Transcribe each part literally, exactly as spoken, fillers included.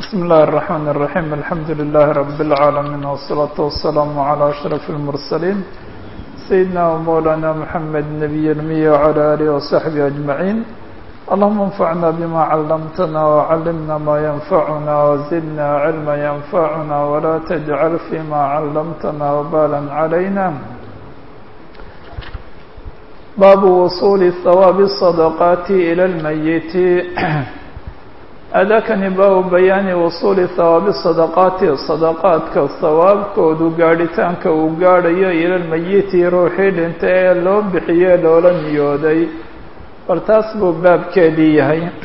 بسم الله الرحمن الرحيم الحمد لله رب العالمين والصلاة والسلام على أشرف المرسلين سيدنا ومولانا محمد النبي الأمي وعلى آله وصحبه أجمعين اللهم انفعنا بما علمتنا وعلمنا ما ينفعنا وزدنا علما ينفعنا ولا تجعل فيما علمتنا وبالا علينا. باب وصول ثواب الصدقات إلى الميت. أذاكني باب بيان وصول ثواب الصدقات الصدقات كالثواب كودو قارتان كوقاريا إلى الميت روحي لانتهي اللون بحيا لولا نيودي فارتاسبوا باب كيديه.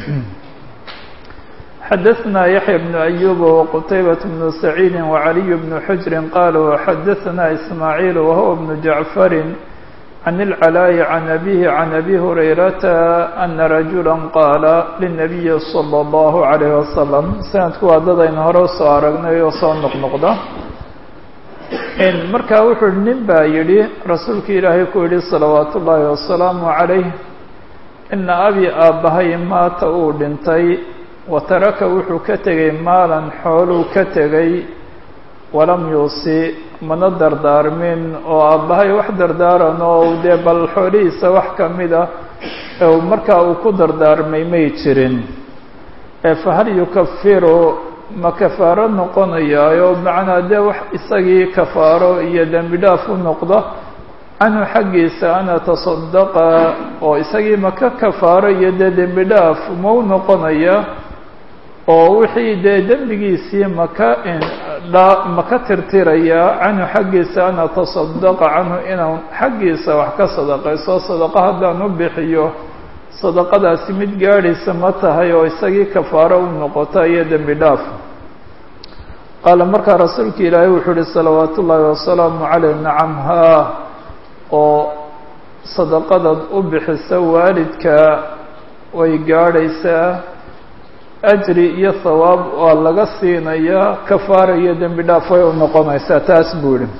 حدثنا يحيى بن أيوب وقتيبة بن سعيد وعلي بن حجر قالوا حدثنا إسماعيل وهو ابن جعفر عن العلاء عن أبيه عن أبي هريرة أن رجلا قال للنبي صلى الله عليه وسلم سنتكو عددين هرس أرقنا يوصل نقنقضة إن مركا وحر نبا يلي رسولك إلهي كولي صلوات الله والسلام عليه إن أبي أبهي مات أولنتي وترك وحر كتغي مالا حولو كتغي ولم يوصي mana dardaarmin oo aabbahay wax dardaaran oo dee bal xoolihiisa wax ka mida ee markaa uu ku dardaarmay may jirin ee fahal yukafiru ma kafaaro noqonayaayo macnaa dee wax isagii kafaaro iyo dembi dhaaf u noqdo canhu xaggiisa ana tasaddaqa oo isagii ma ka kafaaro iyo dee dembi dhaaf ma u noqonaya oo wixii dee dembigiisii maka maka tirtiraya canhu xaggiisa ana tasaddaqa canhu inaan xaggiisa wax ka sadaqayso sadaqa haddaan u bixiyo sadaqadaasi mid gaadhaysa ma tahay oo isagii kafaaro u noqota iyo dembi dhaaf. qaala markaa rasuulka ilaahay wuxuu uhi salawaatu ullaahi wasalaamu caleyh nacam haa oo sadaqadaad u bixisa waalidka way gaadhaysaa ajri iyo thawaab waa laga siinayaa kafaara iyo dembi dhaaf way u noqonaysaa taas buu yihi.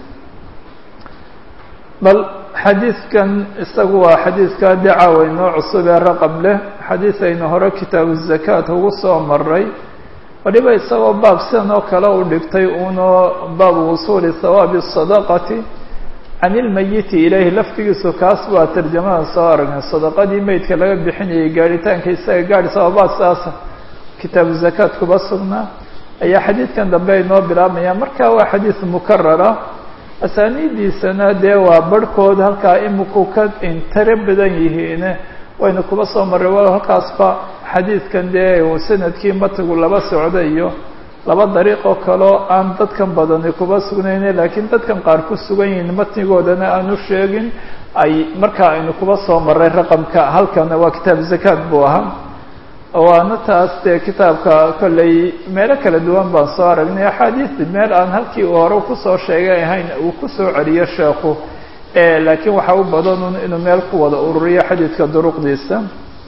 bal xadiidkan isagu waa xadiidka dacaawa inoo cusub ee raqab leh xadiid aynu hore kitaabu zakaat ugu soo maray waliba isagoo baab sidan oo kale u dhigtay uunoo baabu wusuuli thawaabi sadaqati can ilmayiti ilayhi laftigiisu kaas waa tarjamadan soo aragnay sadaqadii meydka laga bixinayay gaadhitaanka isaga gaadhi sababaad saasa kitaabu zakaat kuba sugnaa ayaa xadiidkan dambe inoo bilaabmaya marka waa xadiid mukarara asaaniidiisana dee waa barhkood halkaa imiku ka intare badan yihiin waynu kuba soo marray waa halkaasba xadiidkan dee uu sanadkii matigu laba socda iyo laba dariiqoo kaleo aan dadkan badani kuba sugnayne laakiin dadkan qaar ku sugan yihiin matnigoodana aanu sheegin ay markaa aynu kuba soo marray raqamka halkana waa kitaabu zakaat buu ahaa waana taas dee kitaabka kolley meelo kala duwan baan soo aragnay axaadiis meel aan halkii uu hore kusoo sheegay ahayn uu kusoo celiyo sheekhu laakiin waxaa u badan inuu meel ku wada ururiyo xadiidka duruqdiisa.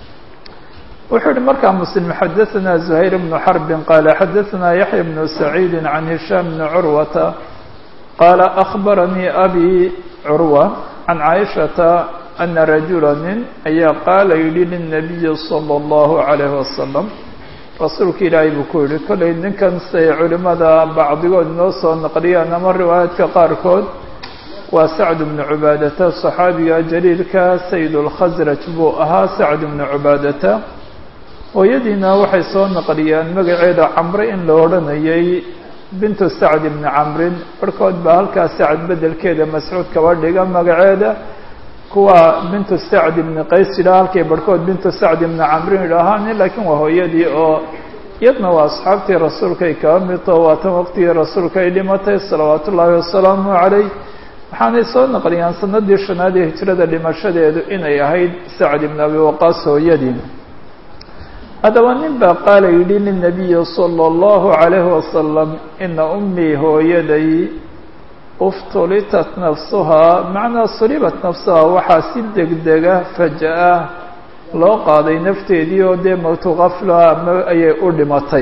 wuxuu yihi markaa muslim xadaثana زuhayr bnu xarbin qaala xadaثana yaxya bnu saciidi can hishaam bni curwata qaala akhbaranii abi curwa can caaishata ana rajula nin ayaa qaala yidhi lilnabiyi salى اllahu عalayhi wasalam rasuulka ilaahay buu ku yihi kollay ninkan say culimada bacdigood inoo soo naqliyaan ama riwaayaadka qaarkood waa sacd bnu cubaadata صaxaabiga jaliilka sayid اlkhasraj buu ahaa sacd bnu cubaadata hooyadiina waxay soo naqliyaan magaceeda camre in la odhanayay bintu sacd bni camrin barhkood baa halkaa sacd bedelkeeda mascuud kaba dhiga magaceeda kuwa bintu sacd ibni qays yidhaha halkay barhkood bintu sacd ibni camrin yidhaahaan laakiin waa hooyadii oo iyadna waa asxaabtii rasuulkay kaba midto waatan waqtigii rasuulka ay dhimatay salawaatu ullaahi wasalaamu calayh waxaanay soo naqliyaan sanadii shanaad ee hijrada dhimashadeedu inay ahayd sacd ibn abi waqaas hooyadii. haddaba nin baa qaala yidhi lilnabiyi sala allahu calayhi wasalam ina ummii hooyaday uftulitat nafsuhaa macnaa sulibat nafsuhaa waxaa si degdega faja-a loo qaaday nafteedii oo dee mowtu kafla ma ayay u dhimatay.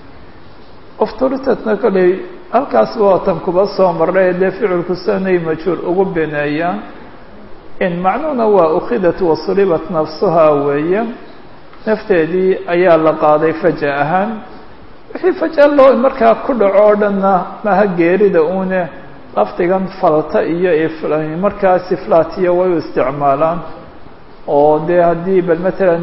uftulitatna kolley halkaasba waatan kuba soo marray dee ficilku sanay majhuul ugu bineeyaan in macnuhuna waa ukhidat wa sulibat nafsuhaa weeye nafteedii ayaa la qaaday faja ahaan wixii fajaa loo markaa ku dhaco o dhanna maha geerida uune lafdigan falta iyo markaas iflaatiya way u isticmaalaan oo dee haddii bal matalan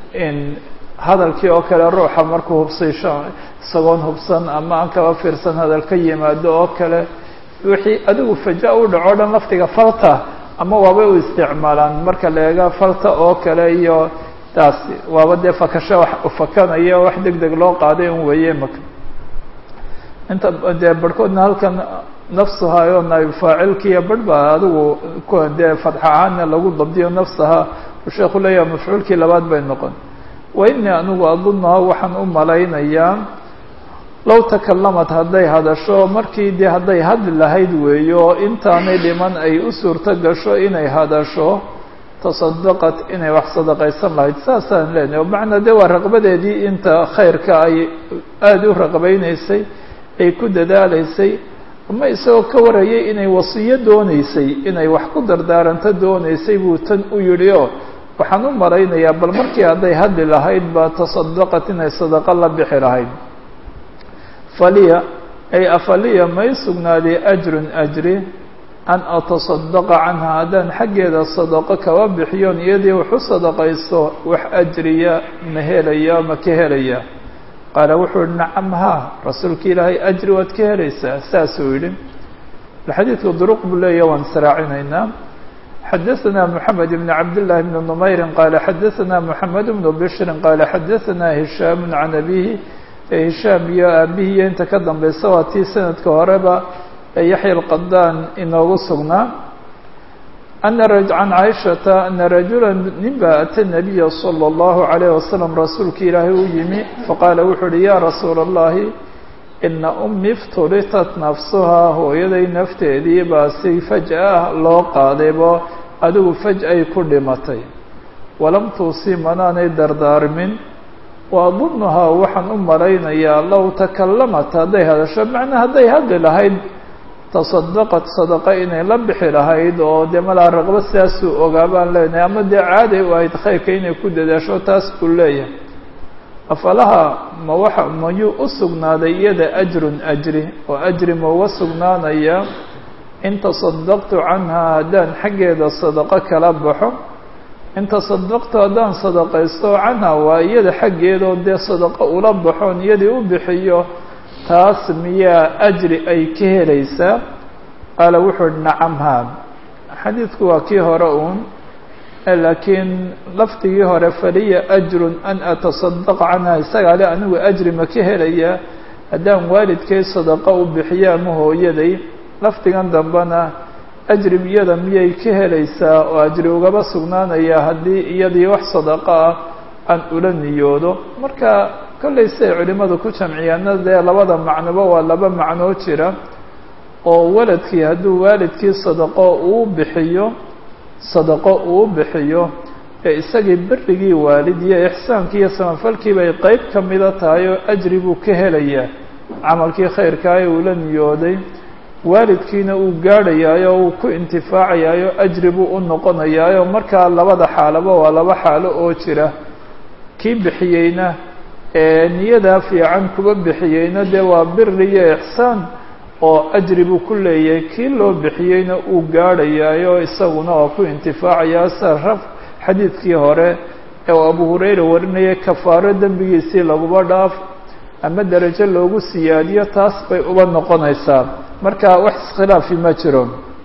hadalkii oo kale ruuxa markuu hubsisho isagoon hubsan ama aan kaba fiirsan hadal ka yimaado oo kale wixii adigu fajaa u dhaco o dhan lafdiga falta ama waabay u isticmaalaan marka la eega falta oo kale iyo taasi waaba dee fakasho wax ufakanaya wax deg deg loo qaaday un weeye maka inta dee barhkoodna halkan nafsaha oo naayib faacilkiiyo barh baa adigu dee fatxa ahaanna lagu dabdiyo nafsaha u sheekhu leeyaha mafcuulkii labaad bay noqon wa inii anigu adunaha waxaan u malaynayaa low takalamad hadday hadasho markii dee hadday hadli lahayd weeyo intaanay dhiman ay u suurto gasho inay hadasho tasadaqat inay wax sadaqaysan lahayd saasaan leenahay macnaa dee waa raqbadeedii inta khayrka ay aada u raqbaynaysay ay ku dadaalaysay ama isagoo ka warayay inay wasiyo doonaysay inay wax ku dardaaranto doonaysay buu tan u yidhi oo waxaan u malaynayaa bal markii hadday hadli lahayd baa tasadaqat inay sadaqo la bixi lahayd faliya ay afaliya may sugnaaday ajrun ajri an atasadaqa canha haddaan xaggeeda sadaqo kaba bixiyoon iyadii wax u sadaqayso wax ajriya ma helaya ma ka helaya qaala wuxuu yihi nacam haa rasuulka ilaahay ajri waad ka helaysaa saasuu yidhi xadiidku duruq buu leeya waan israacinaynaa xadaثna mحamed بn cabd لlahi بn نmayri qaala xadaثna mحamed بn bshri qaala xadaثna hishaam can abihi hishaam iyo aabihi iyo inta ka dambeysa waa tii sanadka horeba yaxya الqadaan inoogu sugnaa ana can caaishata ana rajula nin baa ata nabiya salى اllahu عalayه wasalam rasuulka ilaahay u yimi faqaala wuxuu uhi ya rasuula اllahi ina ummi iftulitat nafsuhaa hooyaday nafteedii baa si faj-ah loo qaadaybo adigu faj-ay ku dhimatay walam tuusi manaanay dardaarmin wa adunuhaa waxaan u malaynayaa low takalamat hadday hadasho macnaa hadday hadli lahayd tasadaqat sadaqa inay la bixi lahayd oo dee malaa raqbo sidaasuu ogaa baan leenahay ama dee caaday u ahayd khayrka inay ku dadaasho taas buu leeyahay afalaha ma waxa mayuu u sugnaaday iyada ajrun ajri oo ajri ma uga sugnaanaya in tasadaqtu canhaa haddaan xaggeeda sadaqo kala baxo in tasadaqtu haddaan sadaqaysto canhaa waa iyada xaggeedoo dee sadaqo ula baxoon iyadii u bixiyo taas miyaa ajri ay ka helaysaa qaala wuxuu uhi nacam haa xadiidku waa kii hore uun laakiin lafdigii hore faliya ajrun an atasaddaqa canha isagaa le anigu ajri ma ka helayaa haddaan waalidkay sadaqo u bixiyo ama hooyaday lafdigan dambena ajri iyada miyay ka helaysaa oo ajri ugaba sugnaanaya haddii iyadii wax sadaqo ah aan ula niyoodo marka kollay siay culimmadu ku jamciyaana dee labada macnoba waa laba macnoo jira oo waladkii hadduu waalidkii sadaqo uu bixiyo sadaqo uu bixiyo ee isagii berigii waalid iyo ixsaankii iyo samafalkii bay qeyb ka mida tahay oo ajri buu ka helayaa camalkii khayrkaa ee uu la niyooday waalidkiina uu gaadhayaayo uu ku intifaacayaayo ajri buu u noqonayaayo markaa labada xaalaba waa laba xaalo oo jira kii bixiyeyna ee niyadaa fiican kuba bixiyeyna dee waa biri iyo ixsaan oo ajri buu ku leeyahay kii loo bixiyeyna uu gaadhayaayo isaguna waa ku intifaacayaa sa raf xadiidkii hore ee uu abu hurayra warinayay kafaaro dembigiisii laguba dhaaf ama darajo loogu siyaadiyo taas bay uba noqonaysaa marka wax iskhilaafi ma jiro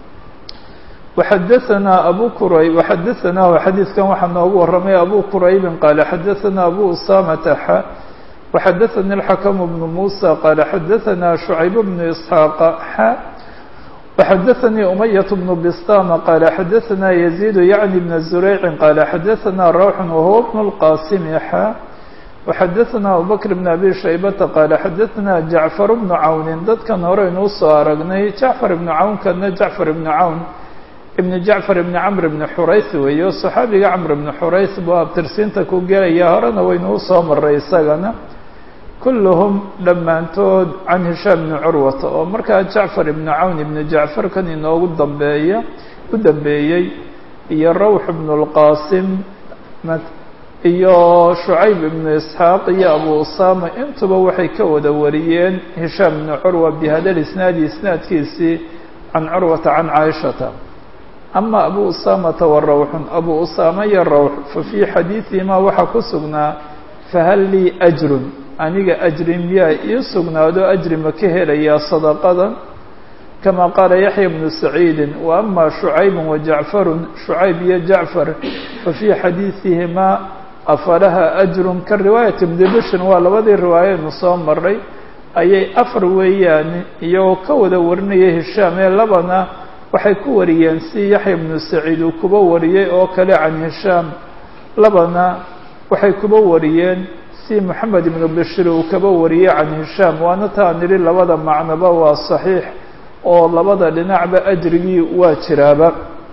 waxadaanaa abu qurayb waxadaanaahu xadiidkan waxaa noogu warramay abu quraybin qaala xadaanaa abu usaamata xa وxadaثnي الxakم بن موسى qال xadaثna شhuعayb بن إسحاaq xa وxadaثnي أمyة بن بsطاm qال xadaثna يزيد yعnي بن زurayع qال xadaثna rwح وهو بن الqاsم xa وxadaثna abubكر بن أbي شhaybةa qال xadaثna جaعفر بن cawni dadkan horeynuu soo aragnay جaعفر بن cawn kana جaعفر بن cawn ibn jacfar ibn camr ibn xurays weeyo saxaabiga camr ibn xurays buu abtirsiinta ku gelaya horena waynuu soo maray isagana kulluhum dhammaantood can hishaam ibni curwata oo markaa jacfar ibnu cawn ibnu jacfar kan inoogu dambeeya u dambeeyey iyo rawx ibnu lqaasim iyo shucayb ibnu isxaaq iyo abu usama intuba waxay ka wada wariyeen hishaam ibnu curwa bihada lisnaadi isnaadkiisii can curwata can caaishata ama abu usamata wa rawxun abu usama iyo rawx fa fii xadiidihimaa waxaa ku sugnaa fahal lii ajrun aniga ajri miyaa ii sugnaado ajri ma ka helayaa sadaqada kama qaala yaxya bnu saciidin wa ama shucaybu wa jacfarun shucayb iyo jacfar fa fii xadiidihimaa afalaha ajrun ka riwaayati ibni bishin waa labadii riwaayaynu soo maray ayay afar weeyaan iyagoo ka wada warinaya hishaam ee labana waxay ku wariyeen si yaxya bnu saciid uu kuba wariyey oo kale can hishaam labana waxay kuba wariyeen si moxamed ibnu bashir uu kaba wariyey can hishaam waana taa nidhi labada macnoba waa saxiix oo labada dhinacba ajrigii waa jiraaba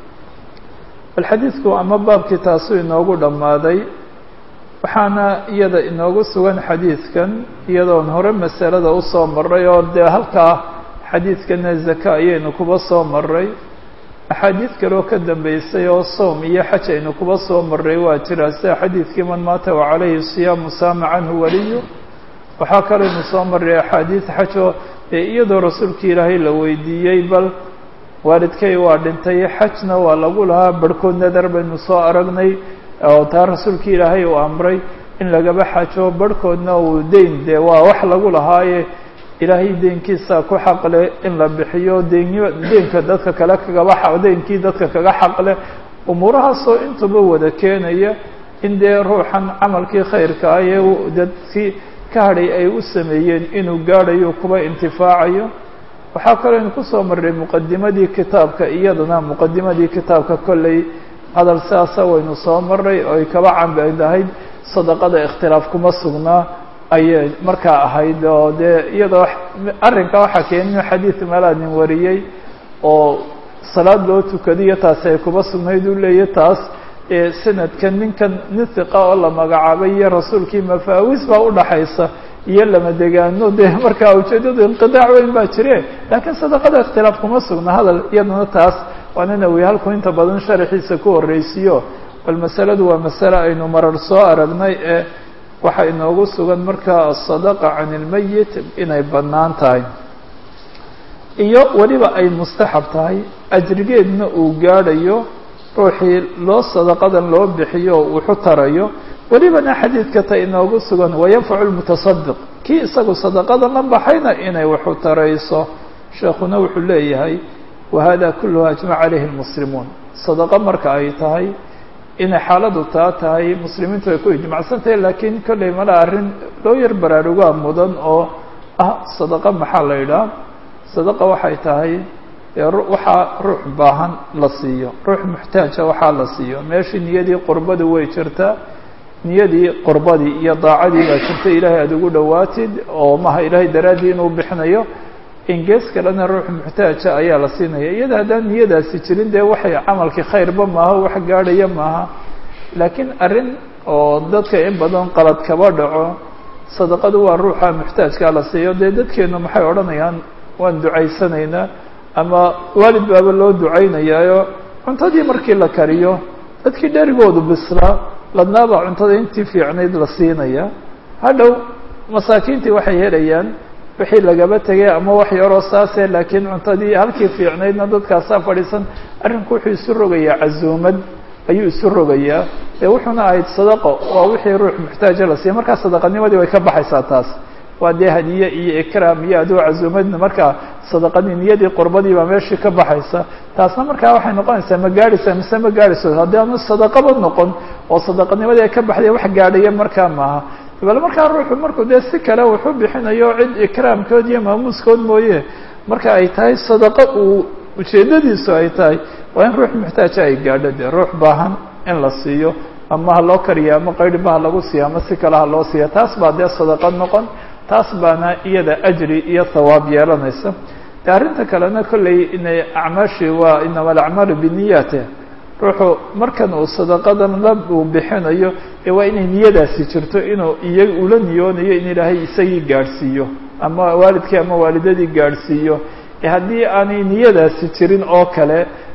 bal xadiidku ama baabkii taasuu inoogu dhammaaday waxaana iyada inoogu sugan xadiidkan iyadoon hore masalada usoo maray oo dee halkaa xadiidkana zaka ayaynu kuba soo maray axaadiid kaloo ka dambeysay oo soom iyo xaj aynu kuba soo maray waa jira sida xadiidkii man maata wa calayhi siyaamu saama canhu waliyu waxaa kaleynu soo maray axaadiid xaj oo ee iyadoo rasuulkii ilaahay la weydiiyey bal waalidkay waa dhintay xajna waa lagu lahaa barhkood nadar baynu soo aragnay oo taa rasuulkii ilaahay uu amray in lagaba xajo barhkoodna uu deyn dee waa wax lagu lahaaye ilaahay deynkiisa ku xaqle in la bixiyo deynyo deynka dadka kale kagaba deynkii dadka kaga xaqle umuurahaasoo intuba wada keenaya in dee ruuxan camalkii khayrka ah ee dadkii ka hadhay ay u sameeyeen inuu gaadhayo kuba intifaacayo waxaa kalooynu kusoo marray muqadimadii kitaabka iyadana muqadimadii kitaabka kolley hadal sidaasa waynu soo maray oo ay kaba cambahayd sadaqada ikhtilaaf kuma sugnaa ayay markaa ahayd oo dee iyadoo arrinka waxaa keenin xadiid malaadin wariyey oo salaad loo tukadiyo taasi ay kuba sugnayd uu leeyahy taas ee sanadkan ninkan nin hiqa oo la magacaabay iyo rasuulkii mafaawis baa udhaxaysa iyo lama degaano dee markaa ujeedadu inqidaac weyn baa jire laakiin sadaqada ikhtilaaf kuma sugna hadal iyadana taas waana nawi halku inta badan sharaxiisa ku horreysiyo bal masaladu waa masale aynu marar soo aragnay ee waxaa inoogu sugan markaa asadaqa can ilmayit inay bannaan tahay iyo weliba ay mustaxab tahay ajrigeedna uu gaadhayo ruuxii loo sadaqadan loo bixiyo wuxu tarayo welibana xadiidka ta inoogu sugan wayanfacu lmutasadiq kii isagu sadaqadan la baxayna inay waxu tarayso sheekhuna wuxuu leeyahay wahada kulluhu ajmaca calayhi lmuslimuun sadaqo marka ay tahay inay xaaladu taa tahay muslimiintu ay ku ijmacsan tahay laakiin kolley mala arrin loo yar baraarugaa mudan oo ah sadaqa maxaa la yidhaha sadaqa waxay tahay waxaa ruux baahan la siiyo ruux muxtaaja waxaa la siiyo meeshii niyadii qurbadu way jirtaa niyadii qurbadii iyo daacadii baa jirta ilaahay aada ugu dhowaatid oo maha ilaahay daraaddii inuu bixinayo ingees kalena ruux muxtaaja ayaa la siinaya iyada haddaan niyadaasi jirin dee waxay camalkii khayrba maaha wax gaadhaya maaha laakiin arrin oo dadka in badan qalad kaba dhaco sadaqadu waa ruuxa muxtaajkaa la siiyo dee dadkeenu maxay odhanayaan waan ducaysanaynaa ama waalid baaba loo ducaynayaayo cuntadii markii la kariyo dadkii dherigoodu bislaa ladnaabaa cuntada intii fiicnayd la siinaya hadhow masaakiintii waxay helayaan wixii lagaba tegay ama wax yaroo saase laakiin cuntadii halkii fiicnaydna dadkaasaa fadhiisan arrinku wuxuu isu rogayaa casuumad ayuu isu rogayaa ee wuxuuna ahayd sadaqo waa wixii ruux muxtaaja la siiya markaa sadaqanimadii way ka baxaysaa taas waa dee hadiye iyo ikraam iyo adoo casuumadna markaa sadaqadii niyadii qurbadii baa meeshii ka baxaysa taasna markaa waxay noqonaysaa ma gaadhaysaa mise ma gaadhayso haddii aanu sadaqaba noqon oo sadaqanimadii ay ka baxday wax gaadhaya markaa maaha bal markaa ruuxu markuu dee si kale wuxuu bixinayo cid ikraamkood iyo maamuuskood mooye marka ay tahay sadaqo uu ujeedadiisu ay tahay waa in ruux muxtaaja ay gaadho dee ruux baahan in la siiyo ama ha loo kariyo ama qaydhiba ha lagu siiyo ama si kale ha loo siiya taas baa dee sadaqo noqon taas baana iyada ajri iyo thawaab yeelanaysa de arrinta kalena kolley inay acmaashii waa inama alacmaalu biniyaate ruuxu markan uu sadaqadan la uu bixinayo ee waa inay niyadaasi jirto inuu iya ula niyoonayo in ilaahay isagii gaadhsiiyo ama waalidkii ama waalidadii gaadhsiiyo ee haddii aanay niyadaasi jirin oo kale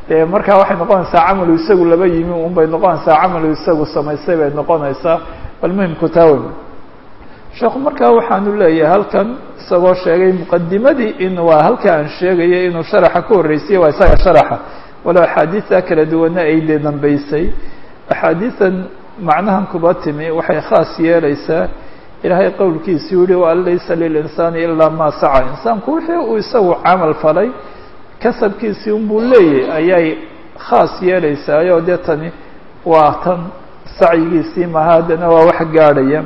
dee markaa waxay noqonaysaa camalu isagu laba yimi un bay noqonaysaa camalu isagu samaystay bay noqonaysaa bal muhimku taawen sheekhu markaa waxaanu leeyahay halkan isagoo sheegay muqadimadii in waa halka aan sheegaya inuu sharaxa ka horreysiyey waa isaga sharaxa walow axaadiista kala duwana ay dee dambeysay axaadiisan macnahan kuba timi waxay khaas yeelaysaa ilaahay qowlkiisuu yihi waan laysa lilinsaani ilaa maa saca insaanku wixii uu isagu camal falay kasabkiisii unbuu leeyahy ayay khaas yeelaysaayo dee tani waa tan sacyigiisii maha haddana waa wax gaadhaya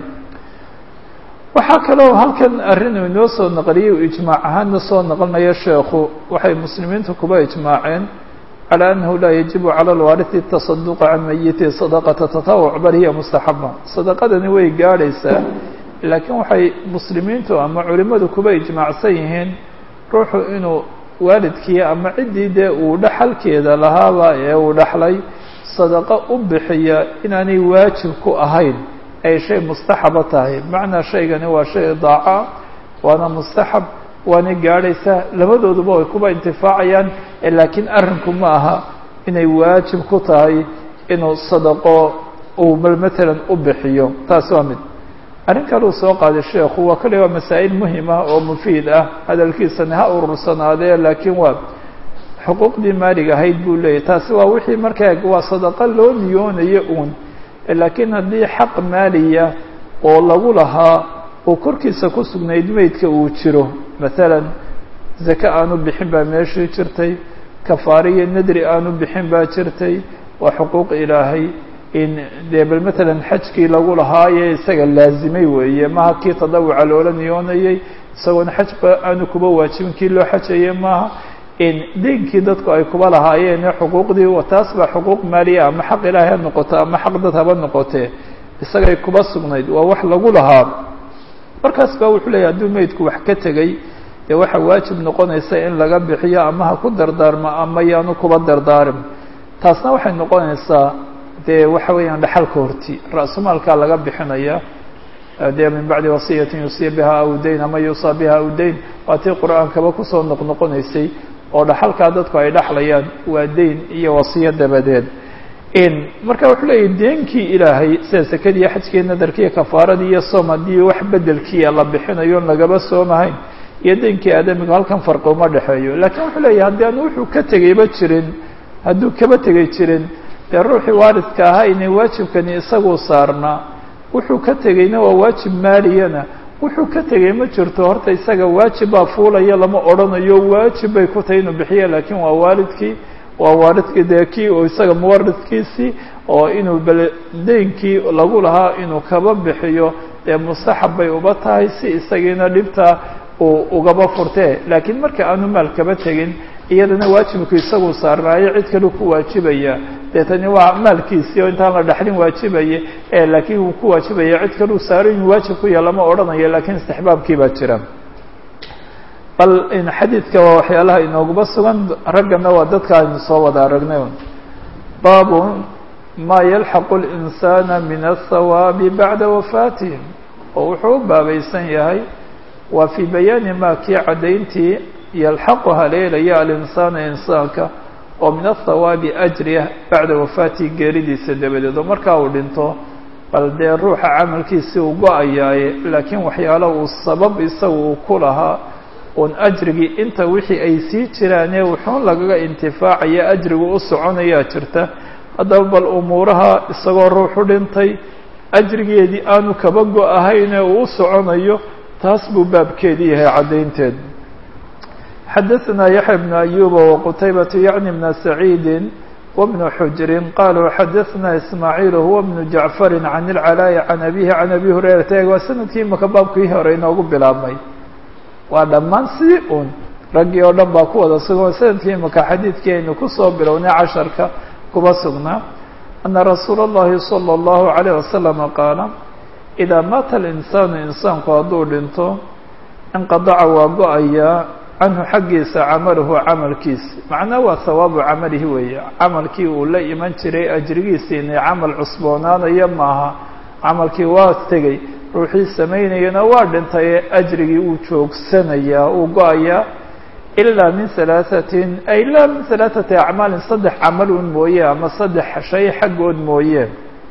waxaa kaloo halkan arrin uu inoo soo naqliyey uu ijmaac ahaanna soo naqlinayo sheekhu waxay muslimiintu kuba ijmaaceen calى annahu laa yajibu calى alwaariثi الtaصaduqa can mayiti sadaqata tatawuc bal hiya mustaxaba sadaqadani way gaadhaysaa laakiin waxay muslimiintu ama culimadu kuba ijmaacsan yihiin ruuxu inuu waalidkii ama ciddii dee uu dhaxalkeeda lahaaba ee uu dhaxlay sadaqo u bixiya inaanay waajib ku ahayn ay shay mustaxaba tahay bimacnaa shaygani waa shay daaca waana mustaxab waana gaadhaysaa labadooduba way kuba intifaacayaan laakiin arrinku ma aha inay waajib ku tahay inuu sadaqo uu bal matalan u bixiyo taas waa mid arrin kale uu soo qaaday sheekhu waa kale waa masaa'il muhim ah oo mufiid ah hadalkiisani ha urursanaadee laakiin waa xuquuqdii maaliga ahayd buu leeyahy taasi waa wixii markaa waa sadaqo loo niyoonayo uun laakiin haddii xaq maaliya oo lagu lahaa oo korkiisa ku sugnayd meydka uu jiro maalan zake aanu bixin baa meeshii jirtay kafaariyo nadri aanu bixin baa jirtay waa xuquuq ilaahay in dee bal matalan xajkii lagu lahaaye isaga laazimay weeye maha kii tadawuca loola niyoonayay isagoona xajba aanu kuba waajibin kii loo xajayay maaha in deenkii dadku ay kuba lahaayeen xuquuqdii taas baa xuquuq maaliya ama xaq ilaahay ha noqoto ama xaq dad haba noqotee isagay kuba sugnayd waa wax lagu lahaa markaas baa wuxuu leeyahy hadduu meydku wax ka tegey dee waxa waajib noqonaysa in laga bixiyo ama ha ku dardaarmo ama yaanu kuba dardaarin taasna waxay noqonaysaa dee waxa weeyaan dhaxalka horti ra-sumaalkaa laga bixinaya dee min bacdi wasiyatin yusiya biha aw dayn ama yuusaa biha aw dayn waa tii qur-aankaba kusoo noqnoqonaysay oo dhaxalkaa dadku ay dhaxlayaan waa dayn iyo wasiyo dabadeed in marka wuxuu leeyahy deenkii ilaahay sida sekadii xajkii nadarkii kafaaradii iyo soom haddii wax bedelkiia la bixinayo lagaba soomahayn iyo deenkii aadamiga halkan farqi uma dhexeeyo laakiin wuxuu leeyahy haddii aan wuxuu ka tegayba jirin hadduu kaba tegay jirin dee ruuxii waaridka ahaa inay waajibkani isaguu saarnaa wuxuu ka tegayna waa waajib maaliyana wuxuu ka tegay ma jirto horta isaga waajib baa fuulaya lama odhanayo waajib bay ku tahay inuu bixiya laakiin waa waalidkii waa waalidkii dee kii oo isaga muwaridkiisii oo inuu bal deenkii lagu lahaa inuu kaba bixiyo dee mustaxab bay uba tahay si isagiina dhibta uu ugaba furtee laakiin marka aanu maal kaba tegin iyadana waajibku isagu saarnaayo cid kale ku waajibaya dee tani waa maalkiisii oo intaan la dhaxlin waajibaya ee laakiin uu ku waajibaya cid kale uu saaran inuu waajib ku yahay lama odhanayo laakiin istixbaabkii baa jira bal in xadiidka waa waxyaalaha inooguba sugan raggana waa dadka aynu soo wada aragnay baabu maa yalxaqu اlinsaana min aلthawaabi bacda wafaatih oo wuxuu u baabaysan yahay waa fii bayaani maa kii caddayntii yalxaqu haleelaya alinsaana insaanka oo min athawaabi ajriah bacda wafaatihi geeridiisa dabadeed oo markaa uu dhinto bal dee ruuxa camalkiisii uu go-ayaaye laakiin waxyaalo uu sabab isaga uu ku lahaa un ajrigii inta wixii ay sii jiraanee wuxuun lagaga intifaacaya ajrigu u soconayaa jirta haddaba bal umuuraha isagoo ruuxu dhintay ajrigeedii aanu kaba go-ahaynee uu u soconayo taas buu baabkeedii yahay caddaynteed xadaثna yaحya بن أyuba وqtaybaة yعni بn سacيidi وبن xujri qaluu xadaثna ismaaعiil huwa بن jaعfari can الcalاء can abihi can abi hurayrata waa sanadkii maka baabkii hore inoogu bilaabmay waa dhammaan sidii un raggii oo dhan baa ku wada sugan sanadkii maka xadiidkii aynu kusoo bilownay casharka kuba sugnaa ana rasuula الlahi salى الlahu عalيه wasalam qaala إidaa maata الإnsaanu insaanku hadduu dhinto inqadaca waa go-ayaa canhu xaggiisa camaluhu camalkiisa macnaa waa hawaabu camalihi weeye camalkii uu la iman jiray ajrigiisii inay camal cusboonaanaya maaha camalkii waa tegey ruuxii samaynayana waa dhintaye ajrigii uu joogsanayaa uu go-ayaa ilaa min halaaثatin ay ilaa min halaaثati acmaalin saddex camalun mooye ama saddex shay xaggood mooye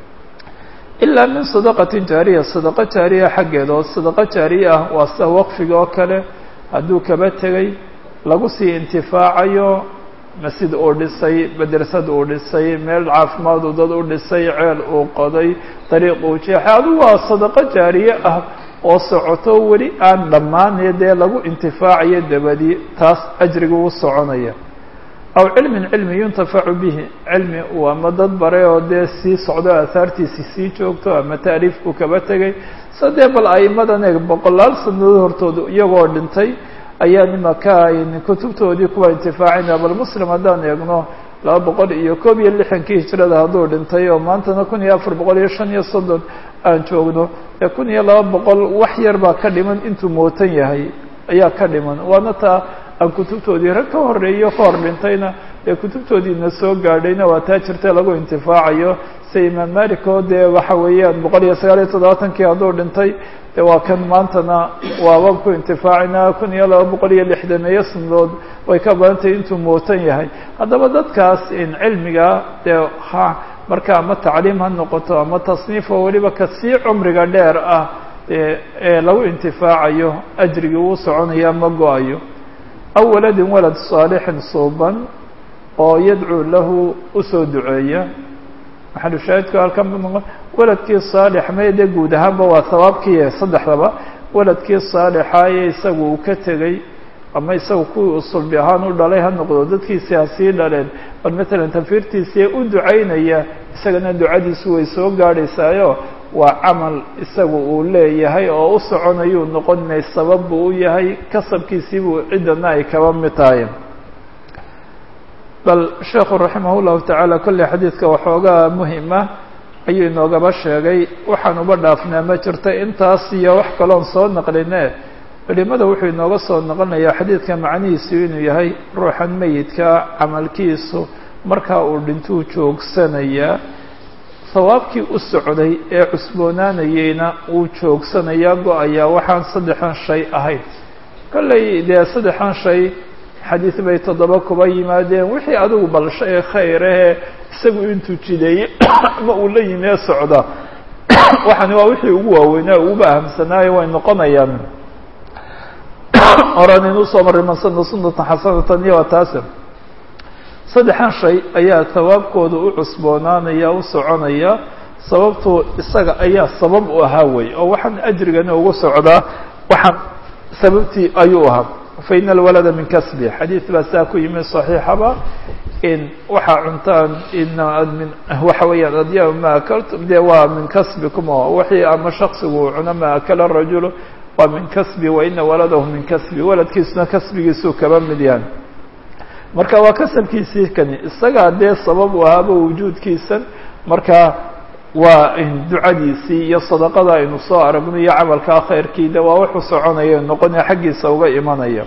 ilaa min sadaqatin jaariya sadaqo jaariya xaggeeda oo sadaqo jaariya ah waa sida waqfiga oo kale hadduu kaba tegay lagu sii intifaacayo masjid uu dhisay madrasad uu dhisay meel caafimaad uu dad u dhisay ceel uu qoday dariiq uu jeexay adu waa sadaqo jaariye ah oo socoto weli aan dhammaanee dee lagu intifaacayo dabadi taas ajriga u soconaya aw cilmin cilmi yuntafacu bihi cilmi uu ama dad bare oo dee sii socdo aahaartiisi sii joogto ama taariifku kaba tegay sadee bal aimadan eeg boqolaal sanadood hortooda iyagoo dhintay ayaa nimaka ayn kutubtoodii kuwa intifaacina bal muslim haddaan eegno laba boqol iyo koob iyo lixankii hijrada hadduu dhintay oo maantana kun iyo afar boqol iyo shan iyo soddon aan joogno ee kun iyo laba boqol wax yar baa ka dhiman intuu mootan yahay ayaa ka dhiman waana taa aan kutubtoodii rag ka horeeyo ka hor dhintayna ee kutubtoodiina soo gaadhayna waa taa jirta lagu intifaacayo sida imaam malik oo dee waxa weeyaan boqol iyo sagaal iyo toddobaatankii hadduu dhintay de waa kan maantana waaba ku intifaacina kun iyo laba boqol iyo lixdameeyo sanadood way ka badantahay intuu mootan yahay haddaba dadkaas in cilmiga dee ha marka ama tacliim ha noqoto ama tasniif oo weliba kasii cumriga dheer ah ee lagu intifaacayo ajrigii uu soconaya ma go-ayo aw waladin walad saalixin suuban oo yadcuu lahu usoo duceeya maxalu shaahidku halkan waladkii saalix may dee guud ahaanba waa sawaabkii saddexdaba waladkii saalixaaye isagu uu ka tegey ama isaga kuwii u sulbi ahaan u dhalay ha noqdo dadkiisi ha sii dhaleen bal matalan tafiirtiisii u ducaynaya isagana ducadiisu way soo gaadhaysaayo waa camal isagu uu leeyahay oo u soconayuu noqonay sabab buu u yahay kasabkiisiibuu ciddana ay kaba mid tahay bal sheekhu raximah llahu tacaala kolley xadiidka waxoogaa muhima ayuu inoogaba sheegay waxaan uba dhaafnaa ma jirta intaas iyo wax kaloon soo naqline culimada wuxuu inooga soo noqonayaa xadiidka macnihiisu inuu yahay ruuxan meyidka camalkiisu markaa uu dhintuu joogsanayaa sawaabkii u socday ee cusboonaanayeyna uu joogsanayaa go-ayaa waxaan saddexan shay ahayd kolley dee saddexan shay xadiid bay toddoba kuba yimaadeen wixii adigu bal shay khayrahe isagu intuu jideeyey ama uu la yimee socda waxani waa wixii ugu waaweynaa uguba ahamsanaayo way noqonayaan horan inuu soo marray man sana sunnatan xasanatan iyo waa taasa saddexan shay ayaa sawaabkooda u cusboonaanaya u soconaya sababtu isaga ayaa sabab u ahaa wey oo waxaan ajrigana ugu socdaa waxaan sababtii ayuu ahaa faina alwalada min kasbi xadiid baa saa ku yimi صaxiixaba in waxaa cuntaan ina min waxa weeyaan adya ma akaltum de waa min kasbikum oo wixii ama shaksigu cuno ma akala rajulu waa min kasbi waina waladahu min kasbi waladkiisuna kasbigiisuu kaba mid yahay marka waa kasabkiisii kani isagaa dee sabab u ahaaba wujuudkiisan marka waa in ducadiisii iyo sadaqada aynu soo aragno iyo camalkaa khayrkiida waa wuxuu soconaya noqonaya xaggiisa uga imanaya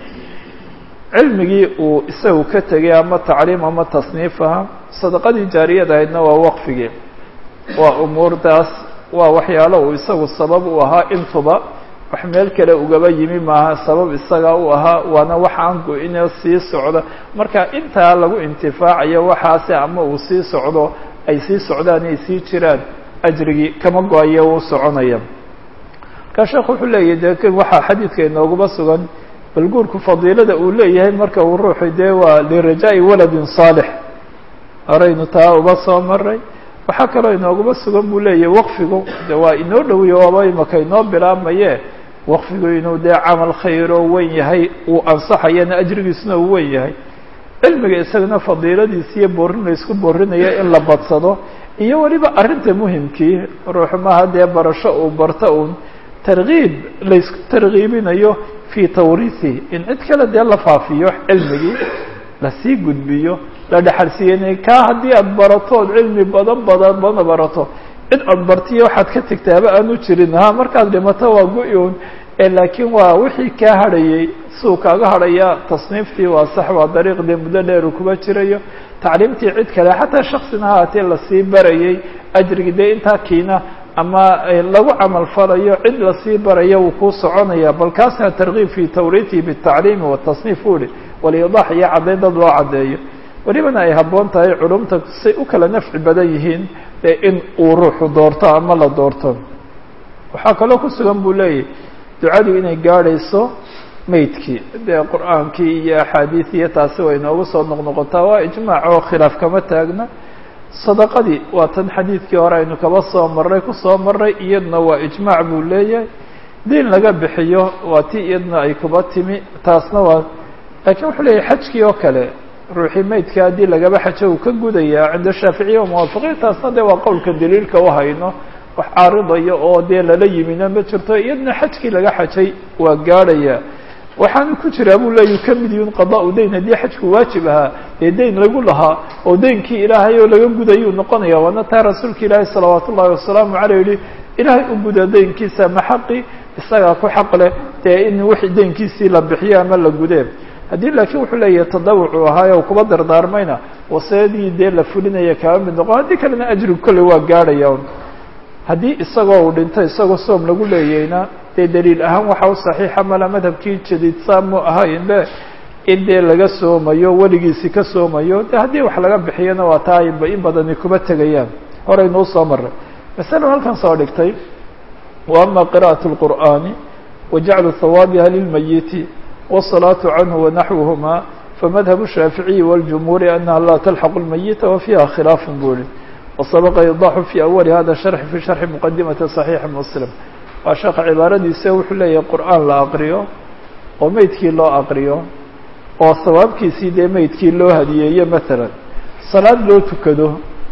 cilmigii uu isagu ka tegay ama tacliim ama tasniif aha sadaqadii jaariyada ahaydna waa waqfigii waa umuurtaas waa waxyaalo uu isagu sabab u ahaa intuba wax meel kale ugaba yimi maaha sabab isaga u ahaa waana wax aan go-ine sii socda marka intaa lagu intifaacayo waxaasi ama uu sii socdo ay sii socdaan ay sii jiraan ajrigii kama go-ayo uu soconaya markaa sheekhu wuxuu leeyahy de waxaa xadiidka inoogaba sugan bal guurku fadiilada uu leeyahay marka uu ruuxu dee waa lirajaa'i waladin saalix horaynu taa uba soo maray waxaa kaloo inoogaba sugan buu leeyahay waqfigu de waa inoo dhowiyo waaba imaka inoo bilaabmaye waqfigu inuu dee camal khayro wen yahay uu ansaxayana ajrigiisuna uu wen yahay cilmiga isagana fadiiladiisi iyo boorin la isku boorinayo in la badsado iyo weliba arrinta muhimkii ruuxu maaha dee barasho uu barto uun tarkiib laysku tarkiibinayo fii tawriihi in cid kale dee la faafiyo cilmigii lasii gudbiyo la dhexalsiiyanay kaa haddii aada baratood cilmi badan badan badan barato cid aada bartiyo waxaad ka tegtaaba aanu jirin ha markaad dhimato waa go-on laakiin waa wixii kaa hadhayay suu kaaga hadhaya tasniiftii waa sax waa dariiqdii muddo dheer uu kuba jirayo tacliimtii cid kale xataa shaksina haatee lasii barayay ajrigi dee intaa kiina ama lagu camal falayo cid lasii baraya wuu kuu soconaya bal kaasna tarkiib fi tawriithi bitacliimi watasniif uli waliidaax iyo caddayn dad loo caddeeyo welibana ay habboon tahay culumta say u kala nafci badan yihiin ee in uu ruuxu doorto ama la doorto waxaa kaloo ku sugan buu leeyahy ducadu inay gaadhayso meydkii dee qur-aankii iyo axaadiidiyo taasi way noogu soo noqnoqotaa waa ijmaac oo khilaaf kama taagna sadaqadii waa tan xadiidkii hore aynu kaba soo marray kusoo marray iyadna waa ijmaac buu leeyahay diin laga bixiyo waa ti iyadna ay kuba timi taasna waa laakiin wuxuu leeyahay xajkii oo kale ruuxii meydka haddii lagaba xajo uu ka gudayaa cinda shaaficiya wa muwaafiqiin taasna dee waa qowlka daliilka u hayno wax caaridaya oo dee lala yimina ma jirto iyadna xajkii laga xajay waa gaadhaya waxaanu ku jiraa buu leeyahy ka mid yihin qadaa-u dayn haddii xajku waajib ahaa dee dayn lagu lahaa oo daynkii ilaahay oo laga gudayuu noqonaya waana taa rasuulka ilaahi salawaat ullahi wasalaamu caleyh yihi ilaahay u guda daynkiisa ma xaqi isagaa ku xaq leh dee in wixii daynkiisii la bixiyo ama la gudee haddii laakiin wuxuu leeyahay tadawucu ahaayo kuba dardaarmayna wasiyadii dee la fulinaya kaba mid noqon haddii kalena ajrigu kolley waa gaadhaya haddii isagoo uu dhinto isagoo soom lagu leeyayna dee daliil ahaan waxa u saxiixa mala madhabkii jadiidsaa mu ahaynbe in dee laga soomayo weligiisi ka soomayo de haddii wax laga bixiyana waa taa inba in badani kuma tegayaan horeynuu soo maray masalo halkan soo dhigtay wa ama qira'aة الqur'ani wa jaclu hawaabiha lilmayiti wالصalaaةu canhu wanaxwuhuma famadhab الshaaficiyi wاljumhuuri anaha laa talxaqu اlmayita wafiiha khilaaf buli وsabqa iضaaxu fi awali hada sharx fi sharxi muqadimati صaxiixi muslim waa sheekha cibaaradiisa wuxuu leeyahay qur'aan la aqriyo oo meydkii loo aqriyo oo sawaabkiisii dee meydkii loo hadiyeeyo maalan salaad loo tukado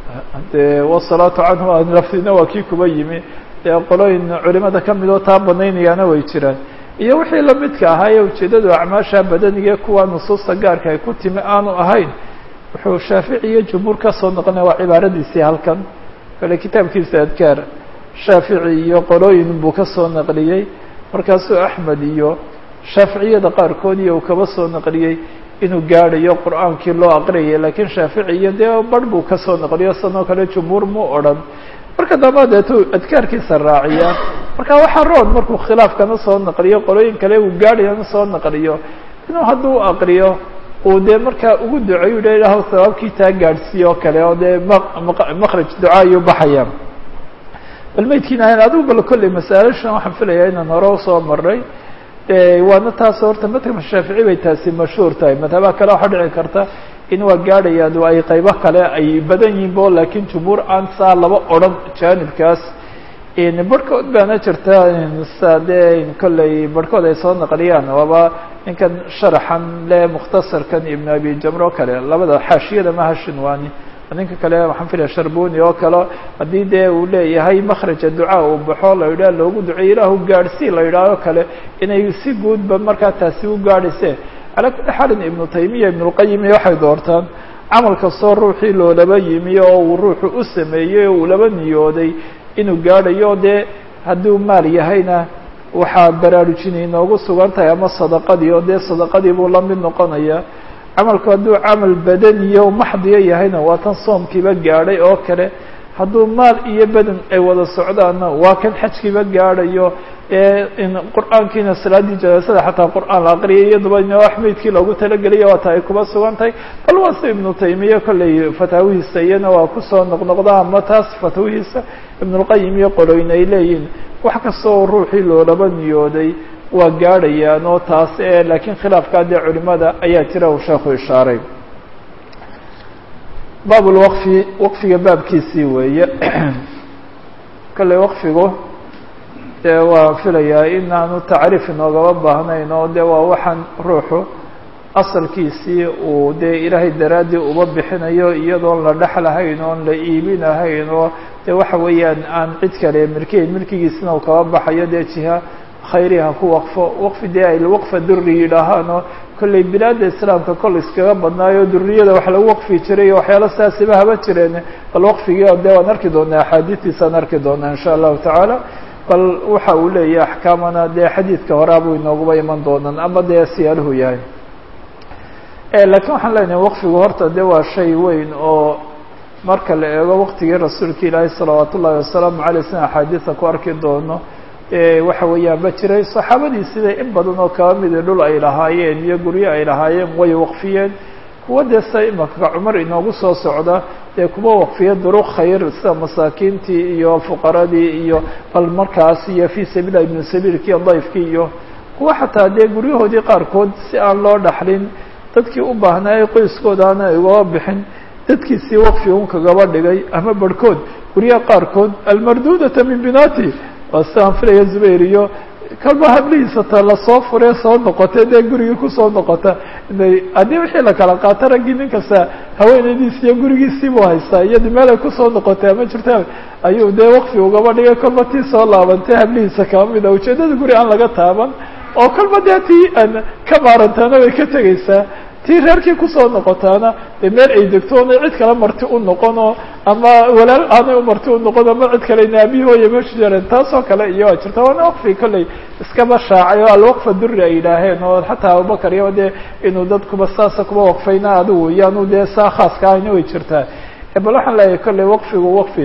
dee wasalaatu canhu lafdina waa kii kuba yimi dee qolooyin culimada kamid oo taa banaynayaana way jiraan iyo wixii lamidka ahaa ee ujeedadu acmaasha badaniga kuwa nusuusta gaarka ay ku timi aanu ahayn wuxuu shaafici iyo jumhuur ka soo noqonaya waa cibaaradiisii halkan kale kitaabkiisa adkaar shaafici iyo qolooyin buu ka soo naqliyey markaasuu axmed iyo shaaficiyada qaarkood iyo uu kaba soo naqliyey inuu gaadhayo qur-aankii loo aqriyay laakiin shaafici iyo dee barh buu ka soo naqliyo sanoo kale jumhuur mu odhan marka damba deetu adkaarkiisa raaciya marka waxaa roon markuu khilaafkana soo naqliyo qolooyin kale uu gaadhayana soo naqliyo inuu hadduu aqriyo uu dee markaa ugu duceeyu le ilaahw sawaabkii taa gaadhsiiye oo kale oo dee maqraj ducaa ayuu baxaya bal maydkiina ahayn adigu bal kolley masaalashan waxaan filayaa inaan hore usoo maray waana taas horta madhabka shaafici bay taasi mashhuur tahay madhabaha kale waxaa dhici karta in waa gaadhayaan ay qaybo kale ay badan yihin bo laakiin jumhuur aan saa laba odhan jaanibkaas barhkood baana jirta sa dee kolley barhkood ay soo naqliyaan waaba ninkan sharaxan le mukhtasarkan ibn abi jamro kale labada xaashiyada maha shinwani ninka kale waxaan filaya sharbuni oo kale haddii dee uu leeyahay makraja ducaa uu baxo la yidhaha loogu duceeyo ilaahu gaadhsii la yidhaaho kale inay si guudba markaa taasi u gaadhayse calaa kulli xaalin ibnu taymiya ibnulqayim waxay doortaan camal kastoo ruuxii loolaba yimi oo uu ruuxu u sameeyey oo uu laba niyooday inuu gaadhayo dee hadduu maal yahayna waxaa baraarujinay inoogu sugan tahay ama sadaqadii oo dee sadaqadii buu la mid noqonaya camalku hadduu camal badaniyo maxdiyo yahayna waa tan soomkiiba gaadhay oo kale hadduu maal iyo badan ay wada socdaanna waa kan xajkiiba gaadhayo in qur-aankiina salaaddii janaasada xataa qur-aan la aqriyay iyaduba wax meydkii loogu talagelaya waa ta ay kuba sugan tahay bal waa si ibnu taymiya kolley fataawihiisa iyana waa kusoo noqnoqda ama taas fataawihiisa ibnulqayim iyo qoloyn ay leeyihin wax kastoo ruuxii loolaba niyooday waa gaadhayaan oo taas e laakiin khilaafkaa dee culimada ayaa jira uu sheekhu ishaaray baab lwaqfi waqfiga baabkiisii weeye kolley waqfigu dee waa filayaa inaanu tacriif inoogaba baahnayn oo dee waa waxaan ruuxu asalkiisii uu dee ilaahay daraaddii uba bixinayo iyadoon la dhexlahayn oon la iibinahayn oo dee waxa weeyaan aan cid kale milkiyn milkigiisina uu kaba baxayo dee jiha khayriha ku waqfo waqfi dee ay waqfa duri yidhaahaanoo kolley bilaadda islaamka kol iskaga badnaayo duriyada wax lagu waqfi jiray iyo waxyaalo saasiba haba jireen bal waqfigii dee waan arki doonaa axaadiistiisaan arki doonaa insha allahu tacaala bal waxa uu leeyahay axkaamana dee xadiidka horaabuu inooguba iman doonaan ama dee siyaaluhu yahay laakiin waxaan leenahay waqfigu horta dee waa shay weyn oo marka la eego waqtigii rasuulka ilaahi salawaat ullahi wasalaamu caleyh sina axaadiisa ku arki doono waxa weeyaan ba jiray saxaabadii sida in badan oo kaba mida dhul ay lahaayeen iyo guryo ay lahaayeen way waqfiyeen kuwa dee sa imaka cumar inoogu soo socda dee kuwa waqfiya duruq khayr sida masaakiintii iyo fuqaradii iyo bal markaas iyo fii sabiililah ibnu sabiilkii dayfkii iyo kuwa xataa dee guryahoodii qaarkood si aan loo dhaxlin dadkii u baahnaayay qoyskoodaana ay ugaba bixin dadkiisii waqfi un kagaba dhigay ama barhkood guryaha qaarkood almardudata min binati waa sidaan filaya zubayr iyo kalba hablihiisa ta lasoo furee soo noqota dee gurigii kusoo noqota inay haddii wixii la kala qaato raggii nin kasta haweenaydiis iyo gurigiisii buu haystaa iyadi meel ay kusoo noqotay ama jirta ayuu dee waqfi ugaba dhigay kolba tii soo laabantay hablihiisa kaba mida ujeedada guri aan laga taaban oo kolba dee tii aan ka maarantaana way ka tegaysaa tii reerkii kusoo noqotaana dee meel ay degto ona cid kale marti u noqono ama walaal aanay u marti u noqon ama cid kale naabihooya meesha jareen taasoo kale iyo waa jirta waana waqfi kolley iskaba shaacay oo alwaqfa duri ay yidhaaheen oo xataa abubakar iyo dee inuu dadkuba saasa kuba waqfayna adigu iyaanu dee saa khaaska ahayna way jirtaa bal waxaan leeyahay kolley waqfigu waqfi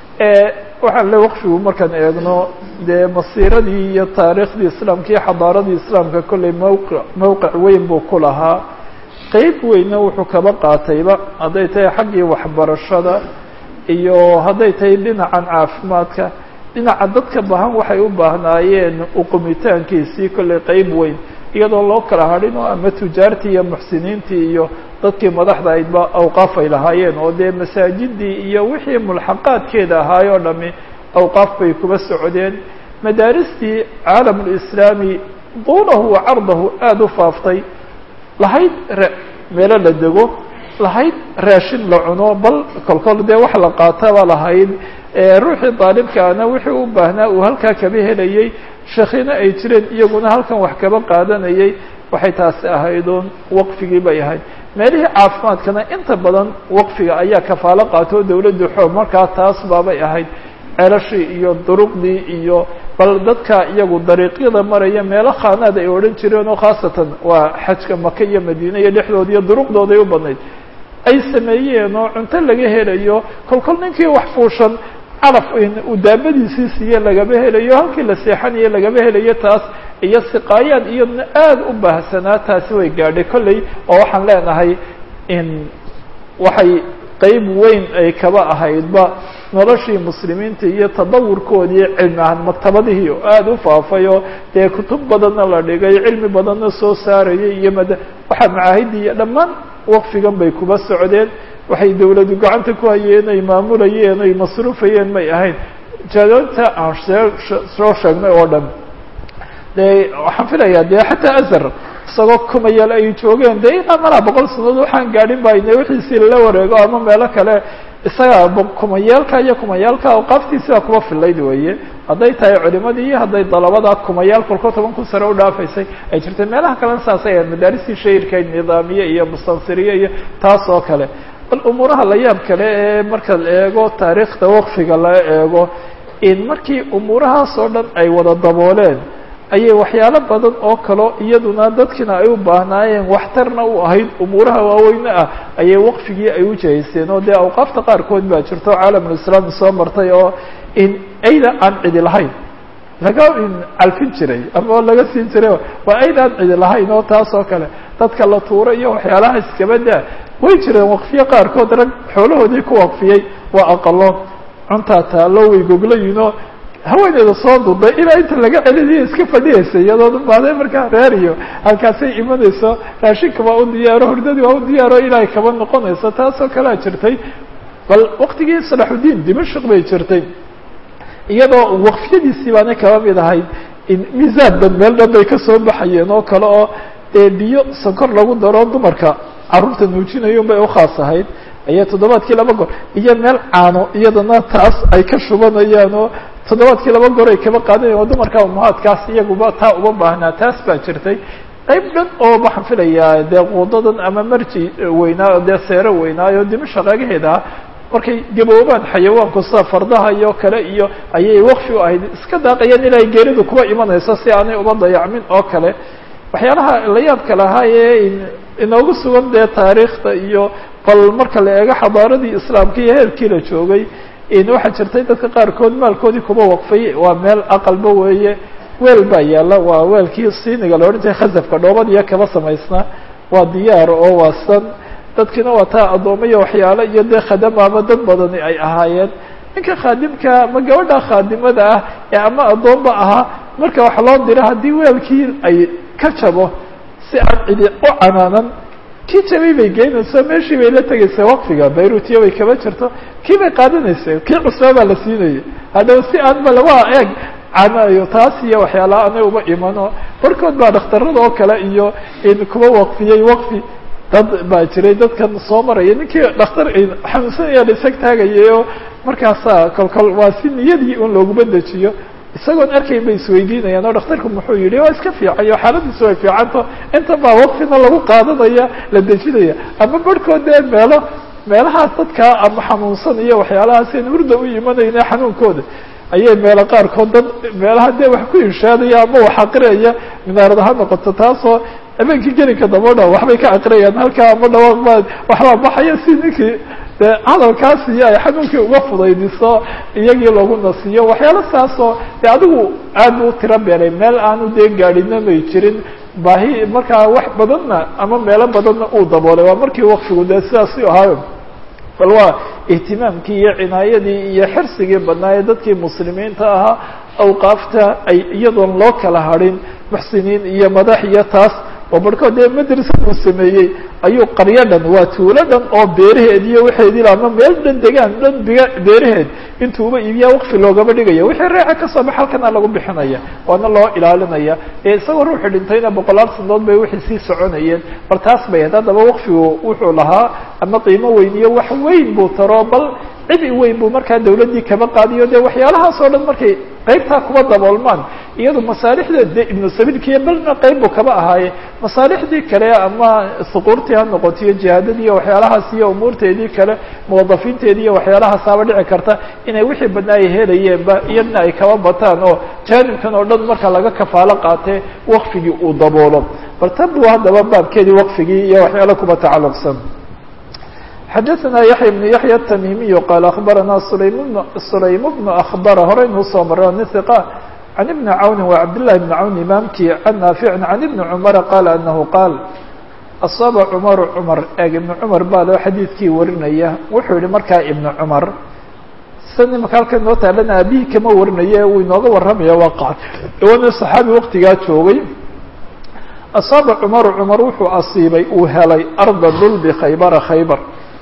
waxaan leeyahay waqfigu markaan eegno dee masiiradii iyo taariikhdii islaamka iyo xadaaradii islaamka kolley mawqic mawqic weyn buu ku lahaa qeyb weyna wuxuu kaba qaatayba hadday tahay xaggii waxbarashada iyo hadday tahay dhinacan caafimaadka dhinaca dadka bahan waxay u baahnaayeen uqumitaankiisii kolley qeyb weyn iyadoo loo kala hadhino ama tujaartii iyo muxsiniintii iyo dadkii madaxda aydba awqaaf ay lahaayeen oo dee masaajidii iyo wixii mulxaqaadkeeda ahaay oo dhami awqaaf bay kuba socdeen madaaristii caalamulislaami duulahu wa cardahu aada u faaftay lahayd meelo la dego lahayd raashin la cuno bal kolkol dee wax la qaataba lahayd ruuxii daalibkaana wixii u baahnaa uu halkaa kaba helayay sheekhiina ay jireen iyaguna halkan wax kaba qaadanayay waxay taasi ahaydoon waqfigii bay ahayd meelihii caafimaadkana inta badan waqfiga ayaa kafaalo qaato dawladdu xoog markaa taas baabay ahayd ceelashii iyo duruqdii iyo bal dadka iyagu dariiqyada maraya meelo khaanaad ay odhan jireen oo khaasatan waa xajka maka iyo madiine iyo dhexdooda iyo duruqdooday u badnayd ay sameeyeen oo cunto laga helayo kol kol ninkii wax fuushan calaf uu daabadiisii siiye lagaba helayo halkii la seexanaye lagaba helayo taas iyo siqaayaad iyadna aada u baahsanaa taasi way gaadhay kolley oo waxaan leenahay in waxay qeyb weyn ay kaba ahaydba noloshii muslimiinta iyo tadawurkoodii cilmi ahaan maktabadihii oo aada u faafay oo dee kutub badanna la dhigay cilmi badanna soo saarayay iyo mad waxaa macaahidii iyo dhammaan waqfigan bay kuba socdeen waxay dawladu gacanta ku hayeen ay maamulayeen ay masruufayeen may ahayn jadonta aan soo sheegnay oo dhan dee waxaan filayaa dee xataa azar isagoo kumayaal ay joogeen dee ilaa malaa boqol sanadood waxaan gaadhin bayne wixiisii lala wareego ama meelo kale isaga kumayaalka iyo kumayaalka awqaaftiisiba kuba filayd weeye hadday tahay culimadii iyo hadday dalabada kumayaal kolko toban kun sare u dhaafaysay ay jirtay meelaha kalena saasay ahayd madaaristii shahirka nidaamiye iyo mustansiriye iyo taas oo kale bal umuuraha la yaab kale ee marka la eego taariikhda waqfiga la eego in markii umuurahaas oo dhan ay wada dabooleen ayay waxyaalo badan oo kalo iyaduna dadkina ay u baahnaayeen waxtarna u ahayd umuuraha waaweyne ah ayay waqfigii ay u jihaysteen oo dee awqaafta qaarkood baa jirto caalamulislaami soo martay oo in ayda aan cidi lahayn laga calfin jiray ama laga siin jiray waa ayda aan cidi lahayn oo taas oo kale dadka la tuuro iyo waxyaalaha iskabadaa way jireen waqfiye qaarkood rag xoolahoodii ku waqfiyey waa aqalo cuntaa taalo way goglayinoo haweeneeda soo duday ilaa inta laga celinayo iska fadhiyaysa iyadoo dhumaaday markaa reer iyo halkaasay imanayso raashinka waa u diyaaro hurdadii waa u diyaaro ilaahay kaba noqonayso taasoo kalea jirtay bal waqtigii salaxudiin dimashq bay jirtay iyadoo waqfiyadiisii baanay kaba mid ahayd miisaan dan meel dhan bay kasoo baxayeen oo kale oo dee biyo sonkor lagu daro dumarka carruurta nuujinayo bay ukhaas ahayd ayaa toddobaadkii laba goor iyo meel caano iyadana taas ay ka shubanayaan oo toddobaadkii laba goor ay kaba qaadanayan oo dumarka umahaadkaas iyaguba taa uma baahnaa taas baa jirtay qayb dhan oo waxaan filayaa dee quudadan ama marji weynaa dee seero weynaayo dimashaq agaheeda markay gaboobaan xayawaanku sida fardaha iyo kale iyo ayay waqfi u ahayd iska daaqayaan ilaa geeridu kuba imanayso si aanay uba dayacmin oo kale waxyaalaha la yaabka lahaa ee inoogu sugan dee taariikhda iyo bal marka la eego xadaaradii islaamka iyo heerkii la joogay waxaa jirtay dadka qaarkood maalkoodii kuba waqfay waa meel aqalba weeye weel baa yaalla waa weelkii siiniga la odhan jiray khasafka dhoobad iyo kaba samaysnaa waa diyaar oo waasan dadkiina waa taa addooma iyo waxyaalo iyo dee khadamaaba dad badani ay ahaayeen ninka khaadimka ama gabadha khaadimada ah ee ama addoomba ahaa marka wax loo diro haddii weelkii ay ka jabo si aan cidi u canaanan kii jabay bay geynayso meeshii bay la tegaysa waqfiga bayrutiya bay kaba jirto kii bay qaadanaysa kii cusbaa baa la siinaya hadhow si aan bale waa eeg canayo taas iyo waxyaalaha anay uma imano barkood baa dhakhtarada oo kale iyo kuwa waqfiyey waqfi dad baa jiray dadkan soo maraya ninkii dhakhtar xanuunsanaya la isag taagayay oo markaasaa kolkol waa si niyadii un looguma dejiyo isagoon arkayn bay isweydiinayaan oo dhakhtarku muxuu yihi waa iska fiicayo xaaladiisu way fiicanto inta baa waqfina lagu qaadanaya la dejinaya ama barhkood dee meelo meelahaas dadkaa ama xanuunsan iyo waxyaalahaas in hurda u imanayna xanuunkooda ayay meelo qaarkood dad meelaha dee wax ku inshaadaya ama wax aqriyaya minaarad ha noqoto taasoo habeenkii gelinka dabo dha waxbay ka aqriyayaan halkaa ama dhawaaq baa waxbaa baxaya si ninkii dee hadalkaas iyo ay xanuunkii uga fudaydiso iyagii loogu nasiyo waxyaalo saasoo dee adigu aad u tiro beelay meel aanu dee gaadhina may jirin baahi markaa wax badanna ama meelo badanna uu daboolay waa markii waqfigu dee sidaasi ahaayo bal waa ihtimaamkii iyo cinaayadii iyo xirsigii badnaa ee dadkii muslimiinta ahaa awqaafta ay iyadoon loo kala hadhin muxsiniin iyo madax iyo taas oo barhkood dee madrasad uu sameeyey ayuu qaryo dhan waa tuulo dhan oo beeraheed iyo waxeedii ama meel dhan degaan dhan biga beeraheed intuuba iibiyaa waqfi loogaba dhigaya wixii reeca ka soo bax halkana lagu bixinaya waana loo ilaalinaya ee isagoo ruuxu dhintayna boqolaal sanadood bay wixii sii soconayeen bal taas bay ahayd haddaba waqfigu wuxuu lahaa ama qiimo weyn iyo wax weyn buu taro bal cibi weyn buu markaa dawladdii kaba qaadiyo dee waxyaalahaas oo dhan markay qaybtaa kuba daboolmaan iyadu masaalixda de ibnu sabiilkiiyo balna qayb buu kaba ahaaye masaalixdii kale ama suquurtii ha noqotiyo jihaadadii iyo waxyaalahaas iyo umuurteedii kale muwadafiinteedii iyo waxyaalahaasaba dhici karta inay wixii badnaa ay helayeenba iyadna ay kaba bataan oo jaanibkan oo dhan marka laga kafaalo qaatee waqfigii uu daboolo bal tan buu haddaba baabkeedii waqfigii iyo waxyaalo kuba tacalluqsan xadaثna yaحya بن yaحya التmimiy qaal aخbarana sulaym bn aخbar horeynuu soo mara nin ثiqa can ibni cawni wa cabdالlahi bn cawn imaamkii can naafici can ibni cumara qaala anahu qaal asaaba cumaru cumar eeg ibni cumar baa loo xadiidkii warinaya wuxuu yihi markaa ibni cumar san imaka halkan noo taalana aabihii kama warinaye uu inooga warramaya waa qaad wana صaxaabi waqtigaa joogay asaaba cumaru cumar wuxuu asiibay uu helay arda dhul bkhaybara khaybar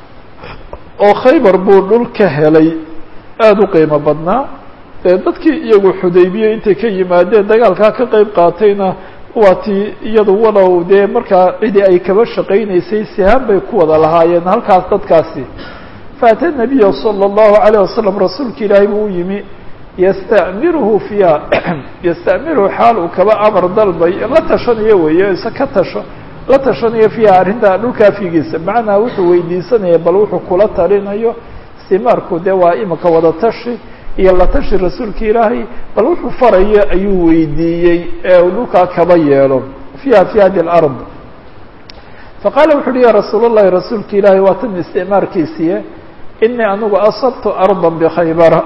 oo khaybar buu dhul ka helay aada u qiimo badnaa dee dadkii iyagu xudaybiye intay ka yimaadeen dagaalkaa ka qeyb qaatayna waa tii iyadu walow dee markaa cidi ay kaba shaqaynaysay sihaan bay ku wada lahaayeen halkaas dadkaasi faata nabiya salى اllahu alayه wasalam rasuulka ilaahay buu u yimi yastamiruhu fiiha yastamiruhu xaal uu kaba amar dalbay la tashanayo weeye isa ka tasho la tashanayo fiiha arrinta dhulkaa fiigiisa macnaa wuxuu weydiisanaya bal wuxuu kula talinayo istimaarku dee waa imika wada tashi iyo la tashi rasuulka ilaahay bal wuxuu farayo ayuu weydiiyey ee uu dhulkaa kaba yeelo fiiha fi hadi alard faqaala wuxu uhi ya rasuul اllahi rasuulka ilaahay waa tan isticmaarkiisiye inii anigu asabtu arda bkhaybara